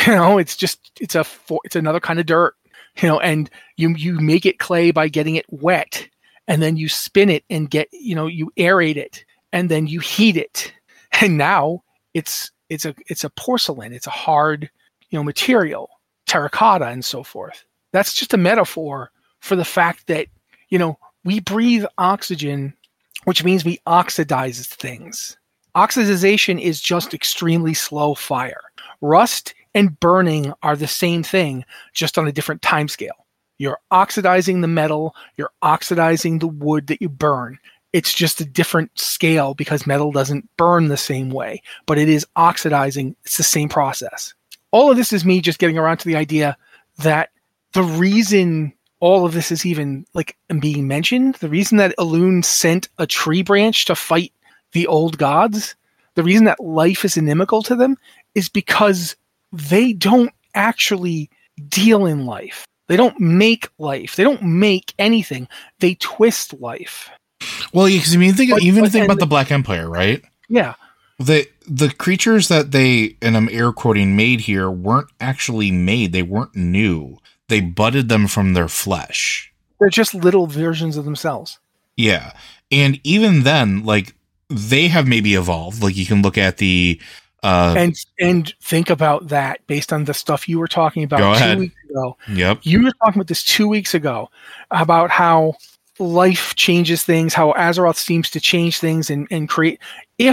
It's another kind of dirt. And you make it clay by getting it wet, and then you spin it and you aerate it, and then you heat it. And now it's a porcelain. It's a hard, material, terracotta and so forth. That's just a metaphor for the fact that, we breathe oxygen, which means we oxidize things. Oxidization is just extremely slow fire. Rust and burning are the same thing, just on a different time scale. You're oxidizing the metal, you're oxidizing the wood that you burn. It's just a different scale because metal doesn't burn the same way, but it is oxidizing. It's the same process. All of this is me just getting around to the idea that the reason all of this is even being mentioned, the reason that Elune sent a tree branch to fight the old gods, the reason that life is inimical to them is because they don't actually deal in life. They don't make life. They don't make anything. They twist life. Well, because think about the Black Empire, right? Yeah. The creatures that they, and I'm air quoting, made here weren't actually made. They weren't new. They budded them from their flesh. They're just little versions of themselves. Yeah. And even then, they have maybe evolved. Like, you can look at the... And think about that based on the stuff you were talking about 2 weeks ago. Yep. You were talking about this 2 weeks ago about how life changes things, how Azeroth seems to change things and create. If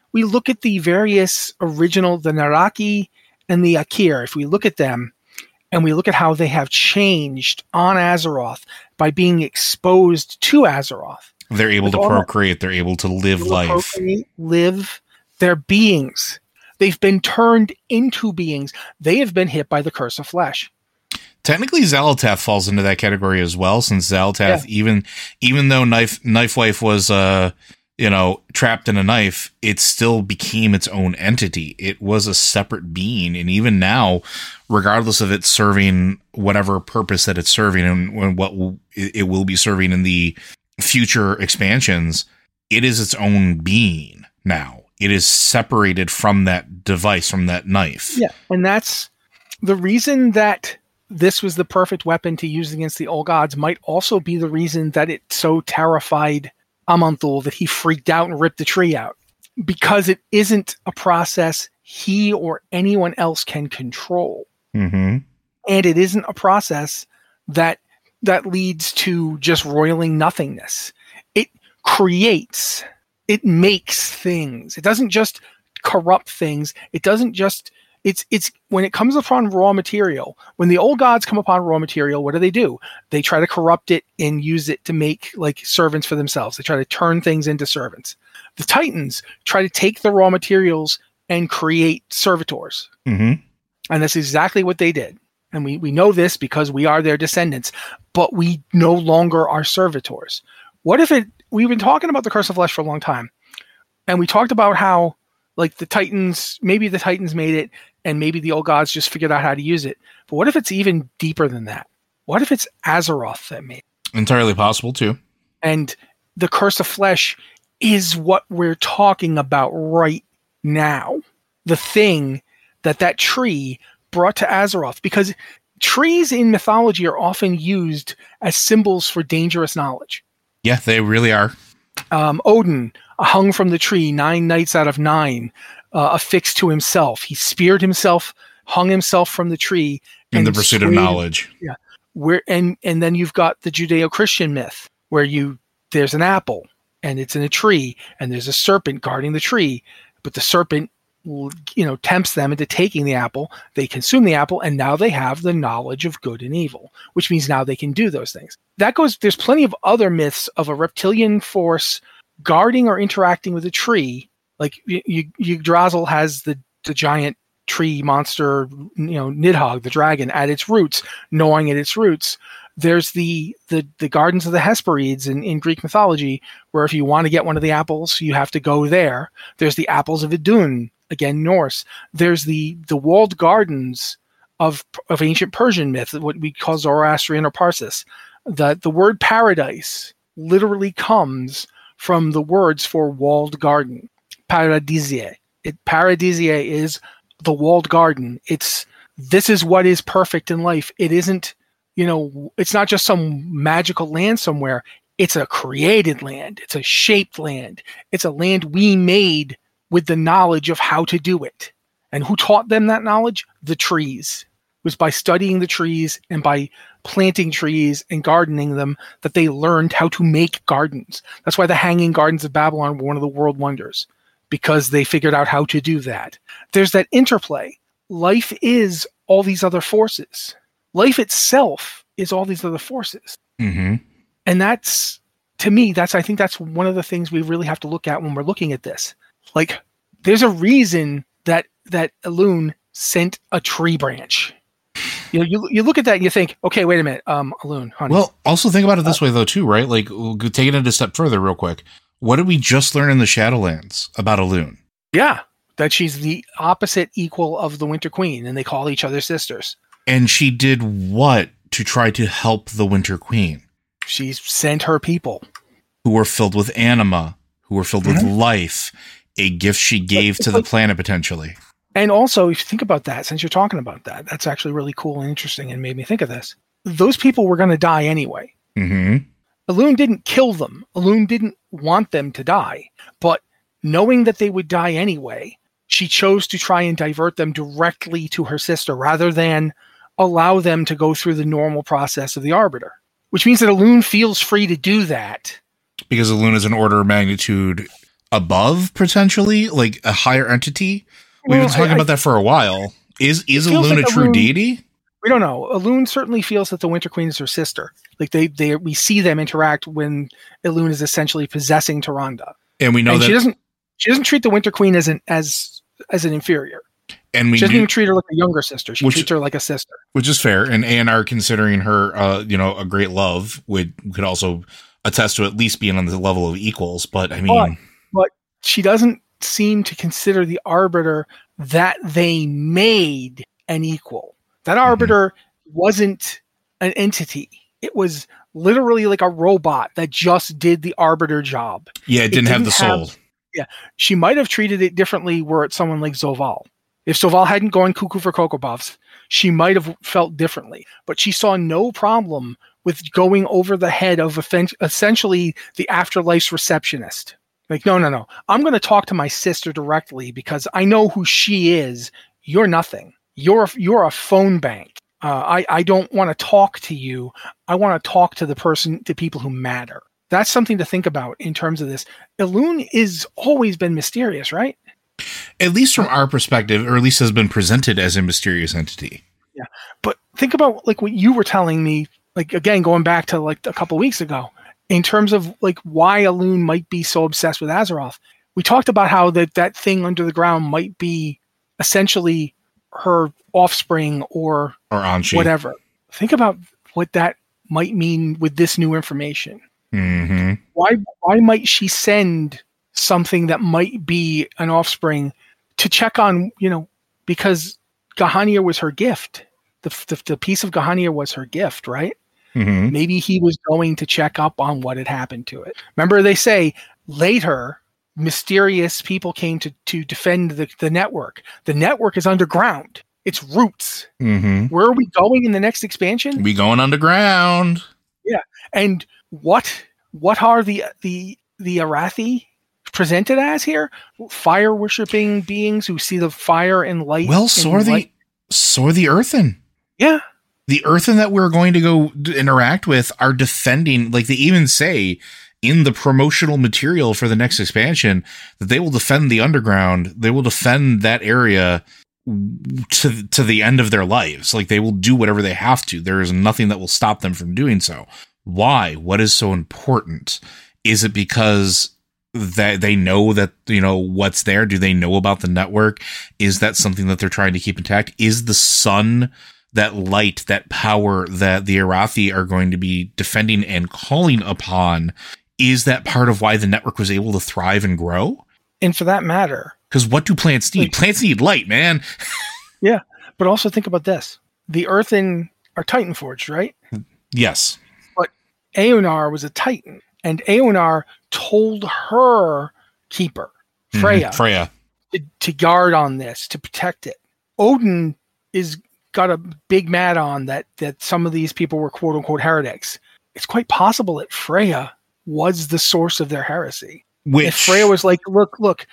we look at the various original, the Naraki and the Akir, if we look at them and we look at how they have changed on Azeroth by being exposed to Azeroth. They're able to procreate. They're able to live life. Live their beings. They've been turned into beings. They have been hit by the curse of flesh. Technically, Xal'atath falls into that category as well, since Xal'atath, even though Knife Wife was, trapped in a knife, it still became its own entity. It was a separate being, and even now, regardless of it serving whatever purpose that it's serving and what it will be serving in the future expansions, it is its own being now. It is separated from that device, from that knife. Yeah, and that's the reason that this was the perfect weapon to use against the old gods. Might also be the reason that it so terrified Aman'Thul that he freaked out and ripped the tree out, because it isn't a process he or anyone else can control. Mm-hmm. And it isn't a process that leads to just roiling nothingness. It creates, it makes things. It doesn't just corrupt things. It doesn't just, it's when it comes upon raw material, when the old gods come upon raw material, what do? They try to corrupt it and use it to make like servants for themselves. They try to turn things into servants. The Titans try to take the raw materials and create servitors. Mm-hmm. And that's exactly what they did. And we know this because we are their descendants, but we no longer are servitors. What if we've been talking about the Curse of Flesh for a long time, and we talked about how like maybe the Titans made it, and maybe the old gods just figured out how to use it. But what if it's even deeper than that? What if it's Azeroth that made it? Entirely possible too. And the Curse of Flesh is what we're talking about right now. The thing that tree brought to Azeroth, because trees in mythology are often used as symbols for dangerous knowledge. Yeah, they really are. Odin hung from the tree 9 nights out of 9, affixed to himself. He speared himself, hung himself from the tree. In the pursuit of knowledge. Yeah. And then you've got the Judeo-Christian myth where there's an apple and it's in a tree and there's a serpent guarding the tree, but the serpent tempts them into taking the apple. They consume the apple, and now they have the knowledge of good and evil, which means now they can do those things. There's plenty of other myths of a reptilian force guarding or interacting with a tree. Like Yggdrasil has the giant tree monster, Nidhogg, the dragon, at its roots, gnawing at its roots. There's the Gardens of the Hesperides in Greek mythology, where if you want to get one of the apples, you have to go there. There's the apples of Idun, again Norse. There's the walled gardens of ancient Persian myth, what we call Zoroastrian or Parsis. The word paradise literally comes from the words for walled garden, paradisiae. Paradisiae is the walled garden. This is what is perfect in life. It isn't, it's not just some magical land somewhere. It's a created land. It's a shaped land. It's a land we made with the knowledge of how to do it. And who taught them that knowledge? The trees. It was by studying the trees and by planting trees and gardening them that they learned how to make gardens. That's why the Hanging Gardens of Babylon were one of the world wonders, because they figured out how to do that. There's that interplay. Life is all these other forces. Life itself is all these other forces. Mm-hmm. And that's, to me, I think that's one of the things we really have to look at when we're looking at this. Like, there's a reason that Elune sent a tree branch. You look at that and you think, okay, wait a minute, Elune, honey. Well, also think about it this way, though, too, right? Like, taking it a step further real quick. What did we just learn in the Shadowlands about Elune? Yeah, that she's the opposite equal of the Winter Queen, and they call each other sisters. And she did what to try to help the Winter Queen? She sent her people. Who were filled with anima, who were filled with life, a gift she gave to the planet, potentially. And also, if you think about that, since you're talking about that, that's actually really cool and interesting and made me think of this. Those people were going to die anyway. Mm-hmm. Elune didn't kill them. Elune didn't want them to die. But knowing that they would die anyway, she chose to try and divert them directly to her sister rather than allow them to go through the normal process of the Arbiter. Which means that Elune feels free to do that. Because Elune is an order of magnitude above, potentially, like a higher entity. We've been talking about that for a while. Is Elune a true deity? We don't know. Elune certainly feels that the Winter Queen is her sister. Like we see them interact when Elune is essentially possessing Tyrande. And we know that she doesn't treat the Winter Queen as an inferior. And she doesn't even treat her like a younger sister. She treats her like a sister, which is fair. And A&R considering her, a great love, could also attest to at least being on the level of equals. But I mean, but she doesn't seem to consider the Arbiter that they made an equal. That Arbiter wasn't an entity. It was literally like a robot that just did the Arbiter job. Yeah, it didn't have the soul. Yeah, she might have treated it differently were it someone like Zoval. If Zoval hadn't gone cuckoo for Cocoa Puffs, she might have felt differently. But she saw no problem with going over the head of essentially the afterlife's receptionist. Like, no. I'm going to talk to my sister directly because I know who she is. You're nothing. You're a phone bank. I don't want to talk to you. I want to talk to the people who matter. That's something to think about in terms of this. Elune is always been mysterious, right? At least from our perspective, or at least has been presented as a mysterious entity. Yeah. But think about like what you were telling me, like again, going back to like a couple weeks ago, in terms of like why Elune might be so obsessed with Azeroth. We talked about how that thing under the ground might be essentially her offspring or Anshi. Whatever. Think about what that might mean with this new information. Mm-hmm. Why might she send something that might be an offspring to check on, because Gahania was her gift. The piece of Gahania was her gift, right? Mm-hmm. Maybe he was going to check up on what had happened to it. Remember, they say later, mysterious people came to defend the network. The network is underground. It's roots. Mm-hmm. Where are we going in the next expansion? We going underground. Yeah. And what are the Arathi presented as here? Fire worshipping beings who see the fire and light. Well, so are the Earthen. Yeah. The Earthen that we're going to go interact with are defending, like they even say in the promotional material for the next expansion that they will defend the underground. They will defend that area to the end of their lives. Like they will do whatever they have to. There is nothing that will stop them from doing so. Why? What is so important? Is it because that they know that, what's there? Do they know about the network? Is that something that they're trying to keep intact? Is the sun, that light, that power that the Arathi are going to be defending and calling upon, is that part of why the network was able to thrive and grow? And for that matter, because what do plants need? Plants need light, man. Yeah. But also think about this. The Earthen are Titan forged, right? Yes. But Aonar was a Titan, and Aonar told her keeper, Freya, to guard on this, to protect it. Odin is got a big mad on that some of these people were quote unquote heretics. It's quite possible that Freya was the source of their heresy. If Freya was like, look,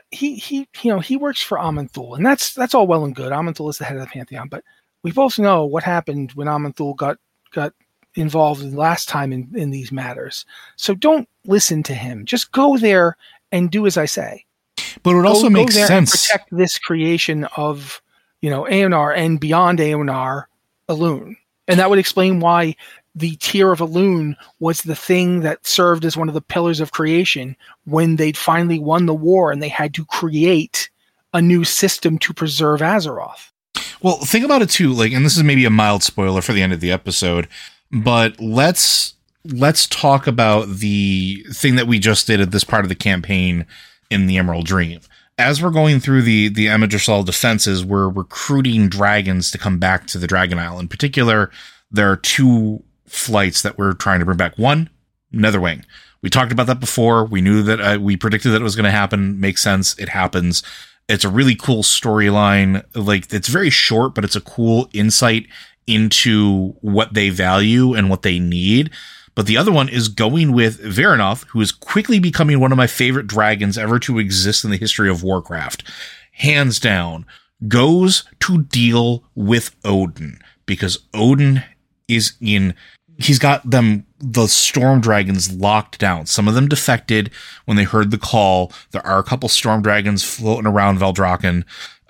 he works for Aman'Thul, and that's all well and good. Aman'Thul is the head of the Pantheon, but we both know what happened when Aman'Thul got involved last time in these matters. So don't listen to him. Just go there and do as I say. But it also makes sense. And protect this creation of, Aonar and beyond Aonar, Elune. And that would explain why the Tear of Elune was the thing that served as one of the pillars of creation when they'd finally won the war and they had to create a new system to preserve Azeroth. Well, think about it too, and this is maybe a mild spoiler for the end of the episode, but let's talk about the thing that we just did at this part of the campaign in the Emerald Dream. As we're going through the Yggdrasil defenses, we're recruiting dragons to come back to the Dragon Isle. In particular, there are two flights that we're trying to bring back. One, Netherwing. We talked about that before. We knew that we predicted that it was going to happen. Makes sense. It happens. It's a really cool storyline. It's very short, but it's a cool insight into what they value and what they need. But the other one is going with Veranoth, who is quickly becoming one of my favorite dragons ever to exist in the history of Warcraft. Hands down, goes to deal with Odin, because Odin is in he's got them, the storm dragons, locked down. Some of them defected when they heard the call. There are a couple storm dragons floating around Veldraken.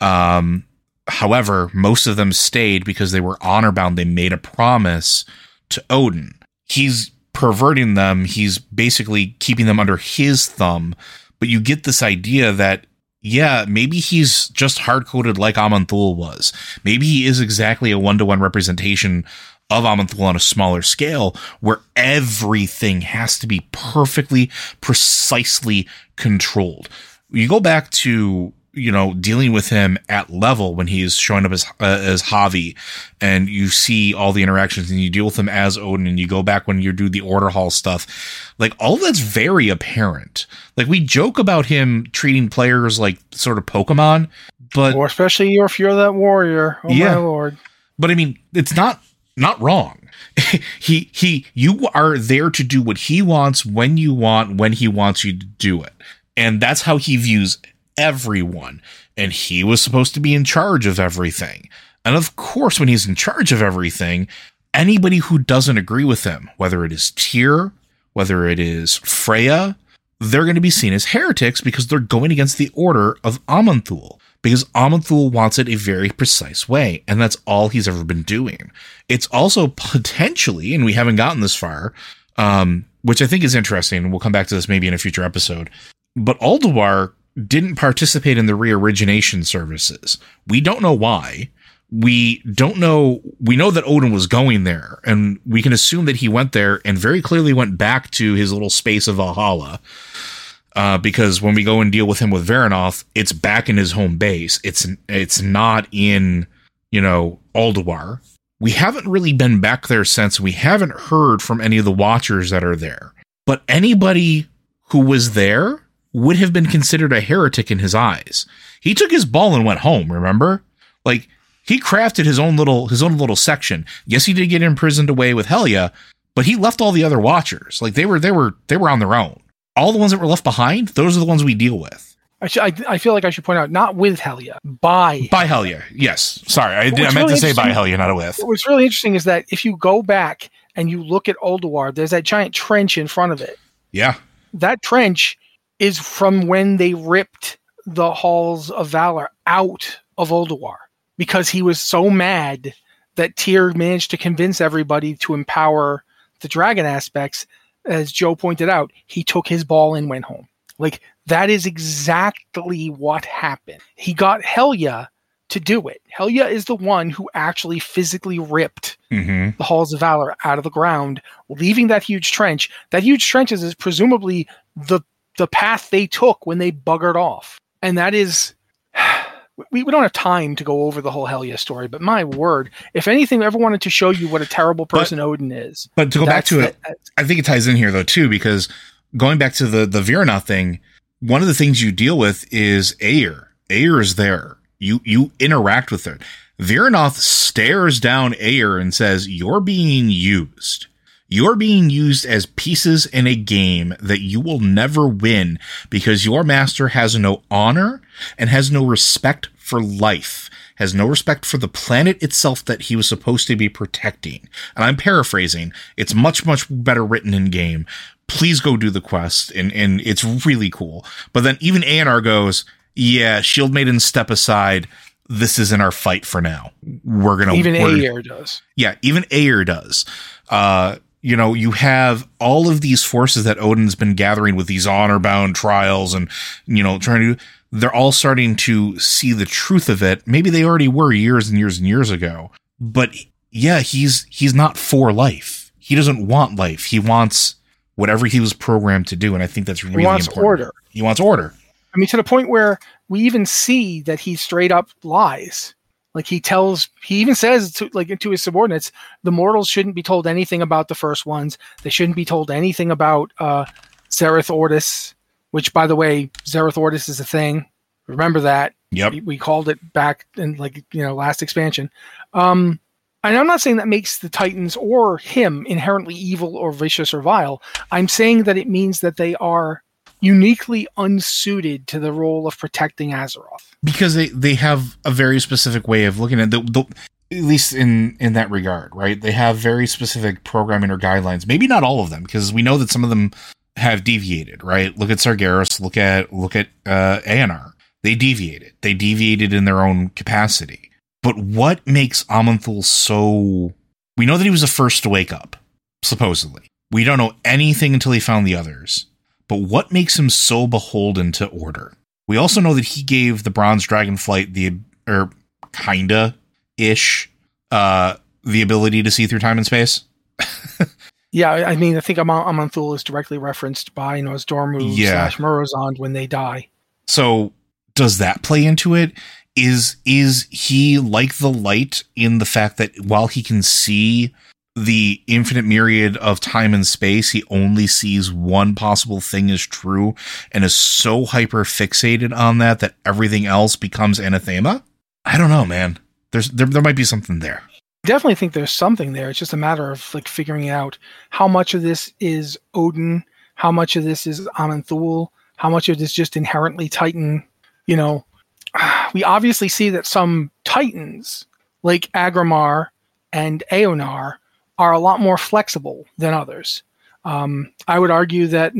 However, most of them stayed because they were honor bound. They made a promise to Odin. He's perverting them. He's basically keeping them under his thumb. But you get this idea that, yeah, maybe he's just hard-coded like Aman'Thul was. Maybe he is exactly a 1-to-1 representation of Aman'Thul on a smaller scale, where everything has to be perfectly, precisely controlled. You go back to, dealing with him at level when he's showing up as Javi, and you see all the interactions, and you deal with him as Odin, and you go back when you do the Order Hall stuff. Like, all that's very apparent. Like, we joke about him treating players like sort of Pokemon, but... Or especially if you're that warrior. Oh, yeah. My lord. But, I mean, it's not wrong. You are there to do what he wants, when you want, when he wants you to do it. And that's how he views everyone. And he was supposed to be in charge of everything. And of course, when he's in charge of everything, anybody who doesn't agree with him, whether it is Tyr, whether it is Freya, they're going to be seen as heretics because they're going against the order of Aman'Thul. Because Aman'Thul wants it a very precise way, and that's all he's ever been doing. It's also potentially, and we haven't gotten this far, which I think is interesting, and we'll come back to this maybe in a future episode, but Ulduar didn't participate in the reorigination services. We don't know why. We don't know. We know that Odin was going there, and we can assume that he went there and very clearly went back to his little space of Valhalla. Because when we go and deal with him with Veranoth, it's back in his home base. It's not in, Ulduar. We haven't really been back there since. We haven't heard from any of the Watchers that are there. But anybody who was there would have been considered a heretic in his eyes. He took his ball and went home, remember? Like, he crafted his own little section. Yes, he did get imprisoned away with Helya, but he left all the other Watchers. Like, they were on their own. All the ones that were left behind, those are the ones we deal with. I feel like I should point out, not with Helya, by Helya. Yes. Sorry, I meant to say by Helya, not a with. What's really interesting is that if you go back and you look at Ulduar, there's that giant trench in front of it. Yeah. That trench is from when they ripped the Halls of Valor out of Ulduar, because he was so mad that Tyr managed to convince everybody to empower the dragon aspects. As Joe pointed out, he took his ball and went home. Like, that is exactly what happened. He got Helya to do it. Helya is the one who actually physically ripped the Halls of Valor out of the ground, leaving that huge trench. That huge trench is presumably the path they took when they buggered off. And that is... We don't have time to go over the whole Helya story, but my word, if anything, I ever wanted to show you what a terrible person Odin is. But to go back to it, I think it ties in here, though, too, because going back to the Veranoth thing, one of the things you deal with is Aer. Aer is there. You interact with her. Veranoth stares down Aer and says, "You're being used. You're being used as pieces in a game that you will never win because your master has no honor and has no respect for life, has no respect for the planet itself that he was supposed to be protecting." And I'm paraphrasing. It's much, much better written in game. Please go do the quest. And it's really cool. But then even Aenar goes, "Yeah, Shield Maiden, step aside. This isn't our fight for now. We're going to..." Even Aer does. Yeah, even Aer does. You have all of these forces that Odin's been gathering with these honor-bound trials and, trying to... They're all starting to see the truth of it. Maybe they already were years and years and years ago. But, yeah, he's not for life. He doesn't want life. He wants whatever he was programmed to do, and I think that's really important. He wants order. He wants order. I mean, to the point where we even see that he straight up lies. Like, he even says to his subordinates, the mortals shouldn't be told anything about the first ones. They shouldn't be told anything about Zereth Ordis, which, by the way, Zereth Ordis is a thing. Remember that. Yep. We called it back in last expansion. And I'm not saying that makes the Titans or him inherently evil or vicious or vile. I'm saying that it means that they are uniquely unsuited to the role of protecting Azeroth. Because they have a very specific way of looking at it. at least in that regard, right? They have very specific programming or guidelines. Maybe not all of them, because we know that some of them have deviated, right? Look at Sargeras, look at ANR. They deviated in their own capacity. But what makes Aman'Thul so... We know that he was the first to wake up, supposedly. We don't know anything until he found the others. But what makes him so beholden to order? We also know that he gave the Bronze Dragonflight the ability to see through time and space. Yeah, I mean, I think Aman'Thul is directly referenced by Nosdormu / Murozond when they die. So does that play into it? Is he like the light in the fact that while he can see the infinite myriad of time and space, he only sees one possible thing as true and is so hyper fixated on that everything else becomes anathema? I don't know, man. There might be something there. Definitely think there's something there. It's just a matter of like figuring out how much of this is Odin, how much of this is Aman'Thul, how much of this is just inherently Titan. You know, we obviously see that some Titans like Agramar and Eonar are a lot more flexible than others. I would argue that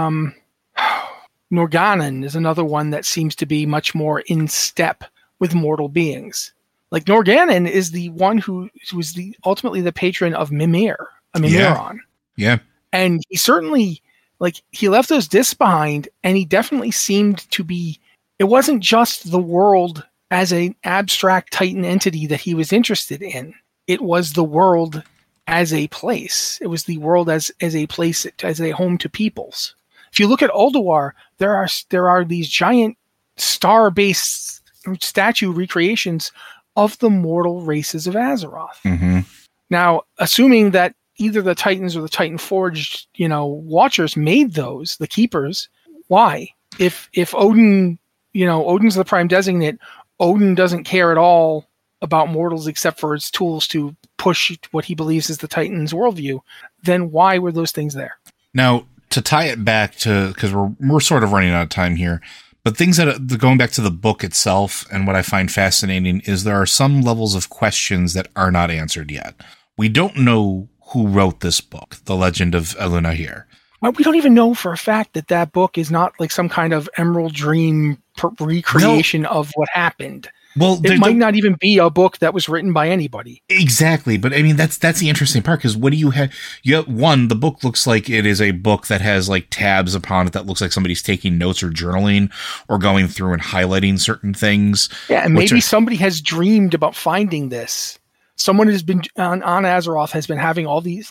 Norgannon is another one that seems to be much more in step with mortal beings. Like Norgannon is the one who was ultimately the patron of Mimir, Mimiron. Yeah. And he certainly, he left those discs behind, and he definitely seemed to be, it wasn't just the world as an abstract Titan entity that he was interested in. It was the world as a place. It was the world as a place, as a home to peoples. If you look at Ulduar, there are these giant star-based statue recreations of the mortal races of Azeroth. Mm-hmm. Now, assuming that either the Titans or the Titan Forged, Watchers made those, the Keepers, why? If Odin, Odin's the prime designate, Odin doesn't care at all about mortals except for his tools to push what he believes is the Titan's worldview, then why were those things there? Now, to tie it back to, because we're sort of running out of time here, but things that, going back to the book itself, and what I find fascinating is there are some levels of questions that are not answered yet. We don't know who wrote this book, The Legend of Elunahir. We don't even know for a fact that book is not like some kind of Emerald Dream recreation of what happened. Well, it might not even be a book that was written by anybody. Exactly. But I mean, that's the interesting part, because what do you have? One, the book looks like it is a book that has like tabs upon it that looks like somebody's taking notes or journaling or going through and highlighting certain things. Yeah. And maybe somebody has dreamed about finding this. Someone has been on Azeroth has been having all these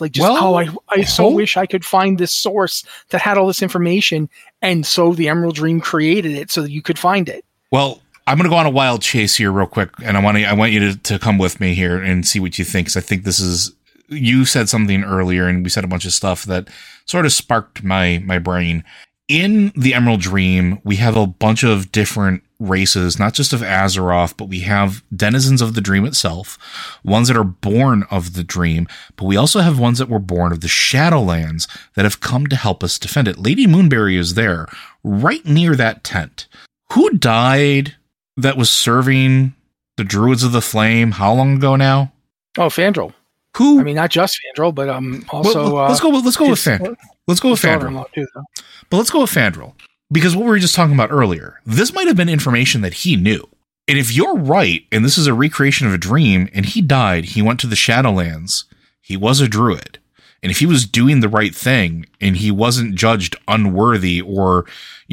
I so wish I could find this source that had all this information. And so the Emerald Dream created it so that you could find it. Well, I'm going to go on a wild chase here real quick, and I want you to come with me here and see what you think, because I think you said something earlier, and we said a bunch of stuff that sort of sparked my brain. In the Emerald Dream, we have a bunch of different races, not just of Azeroth, but we have denizens of the dream itself, ones that are born of the dream, but we also have ones that were born of the Shadowlands that have come to help us defend it. Lady Moonberry is there, right near that tent. Who died that was serving the Druids of the Flame how long ago now? Oh, Fandral. Who? I mean, not just Fandral, but also. Let's go with Fandral. Let's go with Fandral. But let's go with Fandral, because what we were just talking about earlier, this might have been information that he knew. And if you're right, and this is a recreation of a dream, and he died, he went to the Shadowlands, he was a druid. And if he was doing the right thing and he wasn't judged unworthy or,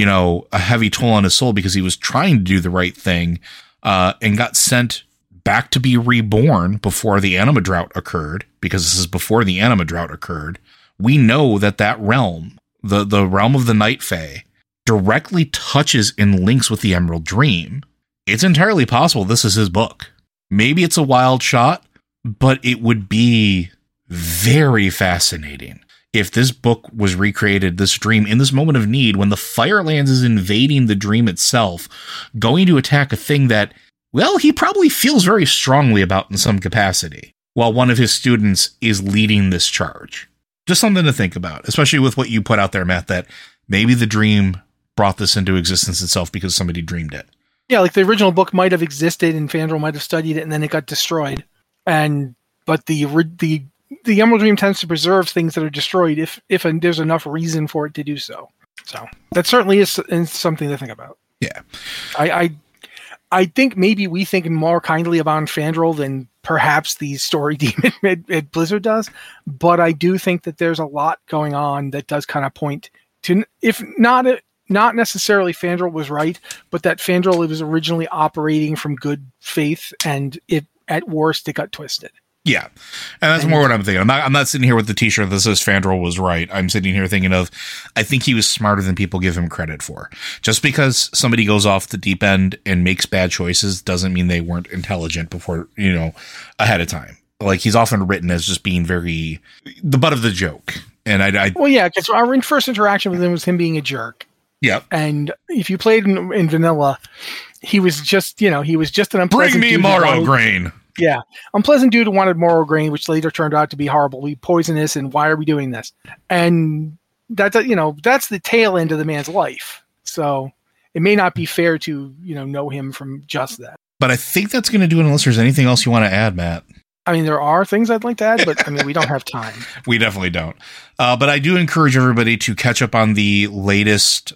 a heavy toll on his soul because he was trying to do the right thing, and got sent back to be reborn before the Anima Drought occurred, because this is before the Anima Drought occurred, we know that realm, the realm of the Night Fae, directly touches and links with the Emerald Dream. It's entirely possible this is his book. Maybe it's a wild shot, but it would be very fascinating if this book was recreated, this dream, in this moment of need, when the Firelands is invading the dream itself, going to attack a thing that, well, he probably feels very strongly about in some capacity, while one of his students is leading this charge. Just something to think about, especially with what you put out there, Matt, that maybe the dream brought this into existence itself because somebody dreamed it. Yeah, like the original book might have existed and Fandral might have studied it and then it got destroyed. But the Emerald Dream tends to preserve things that are destroyed if there's enough reason for it to do so. So that certainly is something to think about. Yeah. I think maybe we think more kindly about Fandral than perhaps the story demon at Blizzard does, but I do think that there's a lot going on that does kind of point to, if not necessarily Fandral was right, but that Fandral was originally operating from good faith, and at worst it got twisted. Yeah, and that's more what I'm thinking. I'm not sitting here with the t-shirt that says Fandral was right. I'm sitting here thinking of, I think he was smarter than people give him credit for. Just because somebody goes off the deep end and makes bad choices doesn't mean they weren't intelligent before, ahead of time. Like, he's often written as just being very the butt of the joke. And well, yeah, because our first interaction with him was him being a jerk. Yep. And if you played in vanilla, he was just an unpleasant Bring me dude Morrow Grain. Yeah, unpleasant dude who wanted Morrow Grain, which later turned out to be horribly poisonous. And why are we doing this? And that's the tail end of the man's life. So it may not be fair to know him from just that. But I think that's going to do it. Unless there's anything else you want to add, Matt. I mean, there are things I'd like to add, but we don't have time. We definitely don't. But I do encourage everybody to catch up on the latest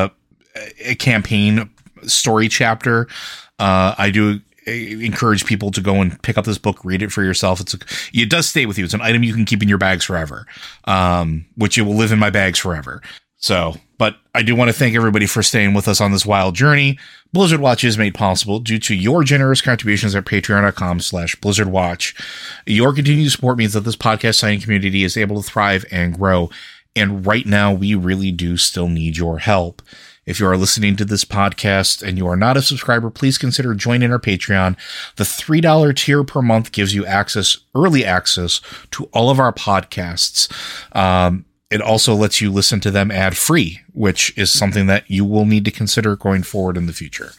campaign story chapter. I do encourage people to go and pick up this book, read it for yourself. It does stay with you. It's an item you can keep in your bags forever, which it will live in my bags forever. So, but I do want to thank everybody for staying with us on this wild journey. Blizzard Watch is made possible due to your generous contributions at patreon.com/BlizzardWatch. Your continued support means that this podcast signing community is able to thrive and grow. And right now, we really do still need your help. If you are listening to this podcast and you are not a subscriber, please consider joining our Patreon. The $3 tier per month gives you early access to all of our podcasts. It also lets you listen to them ad-free, which is something that you will need to consider going forward in the future.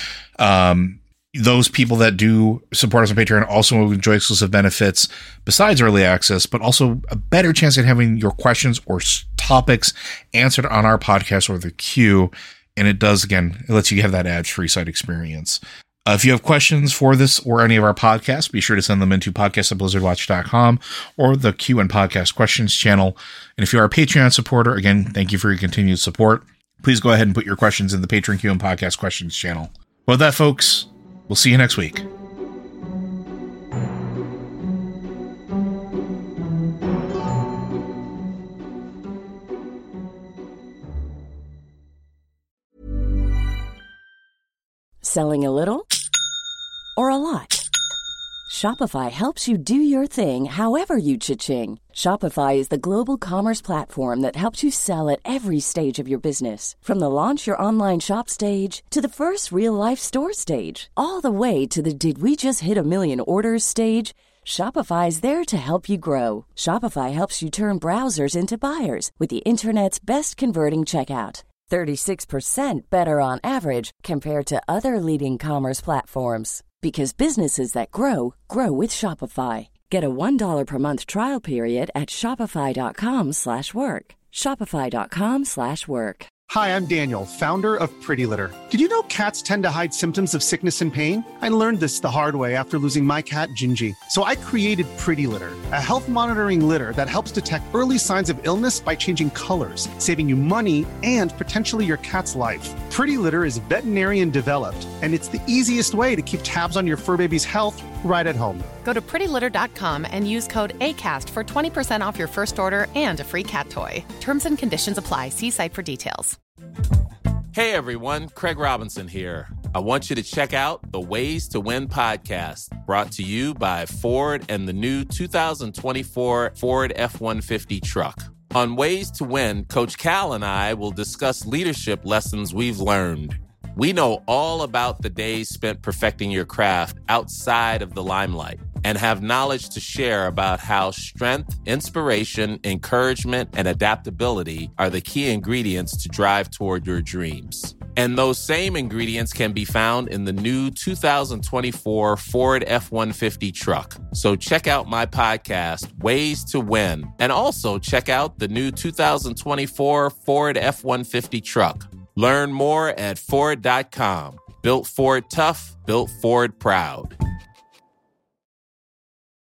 Those people that do support us on Patreon also enjoy exclusive benefits besides early access, but also a better chance at having your questions or topics answered on our podcast or the queue. And it lets you have that ad-free site experience. If you have questions for this or any of our podcasts, be sure to send them into podcast@blizzardwatch.com or the Q and Podcast Questions channel. And if you are a Patreon supporter, again, thank you for your continued support. Please go ahead and put your questions in the Patreon Q and Podcast Questions channel. Well, with that, folks, we'll see you next week. Selling a little or a lot? Shopify helps you do your thing however you cha-ching. Shopify is the global commerce platform that helps you sell at every stage of your business. From the launch your online shop stage to the first real-life store stage, all the way to the did we just hit a million orders stage. Shopify is there to help you grow. Shopify helps you turn browsers into buyers with the internet's best converting checkout. 36% better on average compared to other leading commerce platforms. Because businesses that grow, grow with Shopify. Get a $1 per month trial period at shopify.com/work. Shopify.com/work. Hi, I'm Daniel, founder of Pretty Litter. Did you know cats tend to hide symptoms of sickness and pain? I learned this the hard way after losing my cat, Gingy. So I created Pretty Litter, a health monitoring litter that helps detect early signs of illness by changing colors, saving you money and potentially your cat's life. Pretty Litter is veterinarian developed, and it's the easiest way to keep tabs on your fur baby's health right at home. Go to prettylitter.com and use code ACAST for 20% off your first order and a free cat toy. Terms and conditions apply. See site for details. Hey everyone, Craig Robinson here. I want you to check out the Ways to Win podcast, brought to you by Ford and the new 2024 Ford F-150 truck. On Ways to Win, Coach Cal and I will discuss leadership lessons we've learned. We know all about the days spent perfecting your craft outside of the limelight and have knowledge to share about how strength, inspiration, encouragement, and adaptability are the key ingredients to drive toward your dreams. And those same ingredients can be found in the new 2024 Ford F-150 truck. So check out my podcast, Ways to Win, and also check out the new 2024 Ford F-150 truck. Learn more at Ford.com. Built Ford tough, built Ford proud.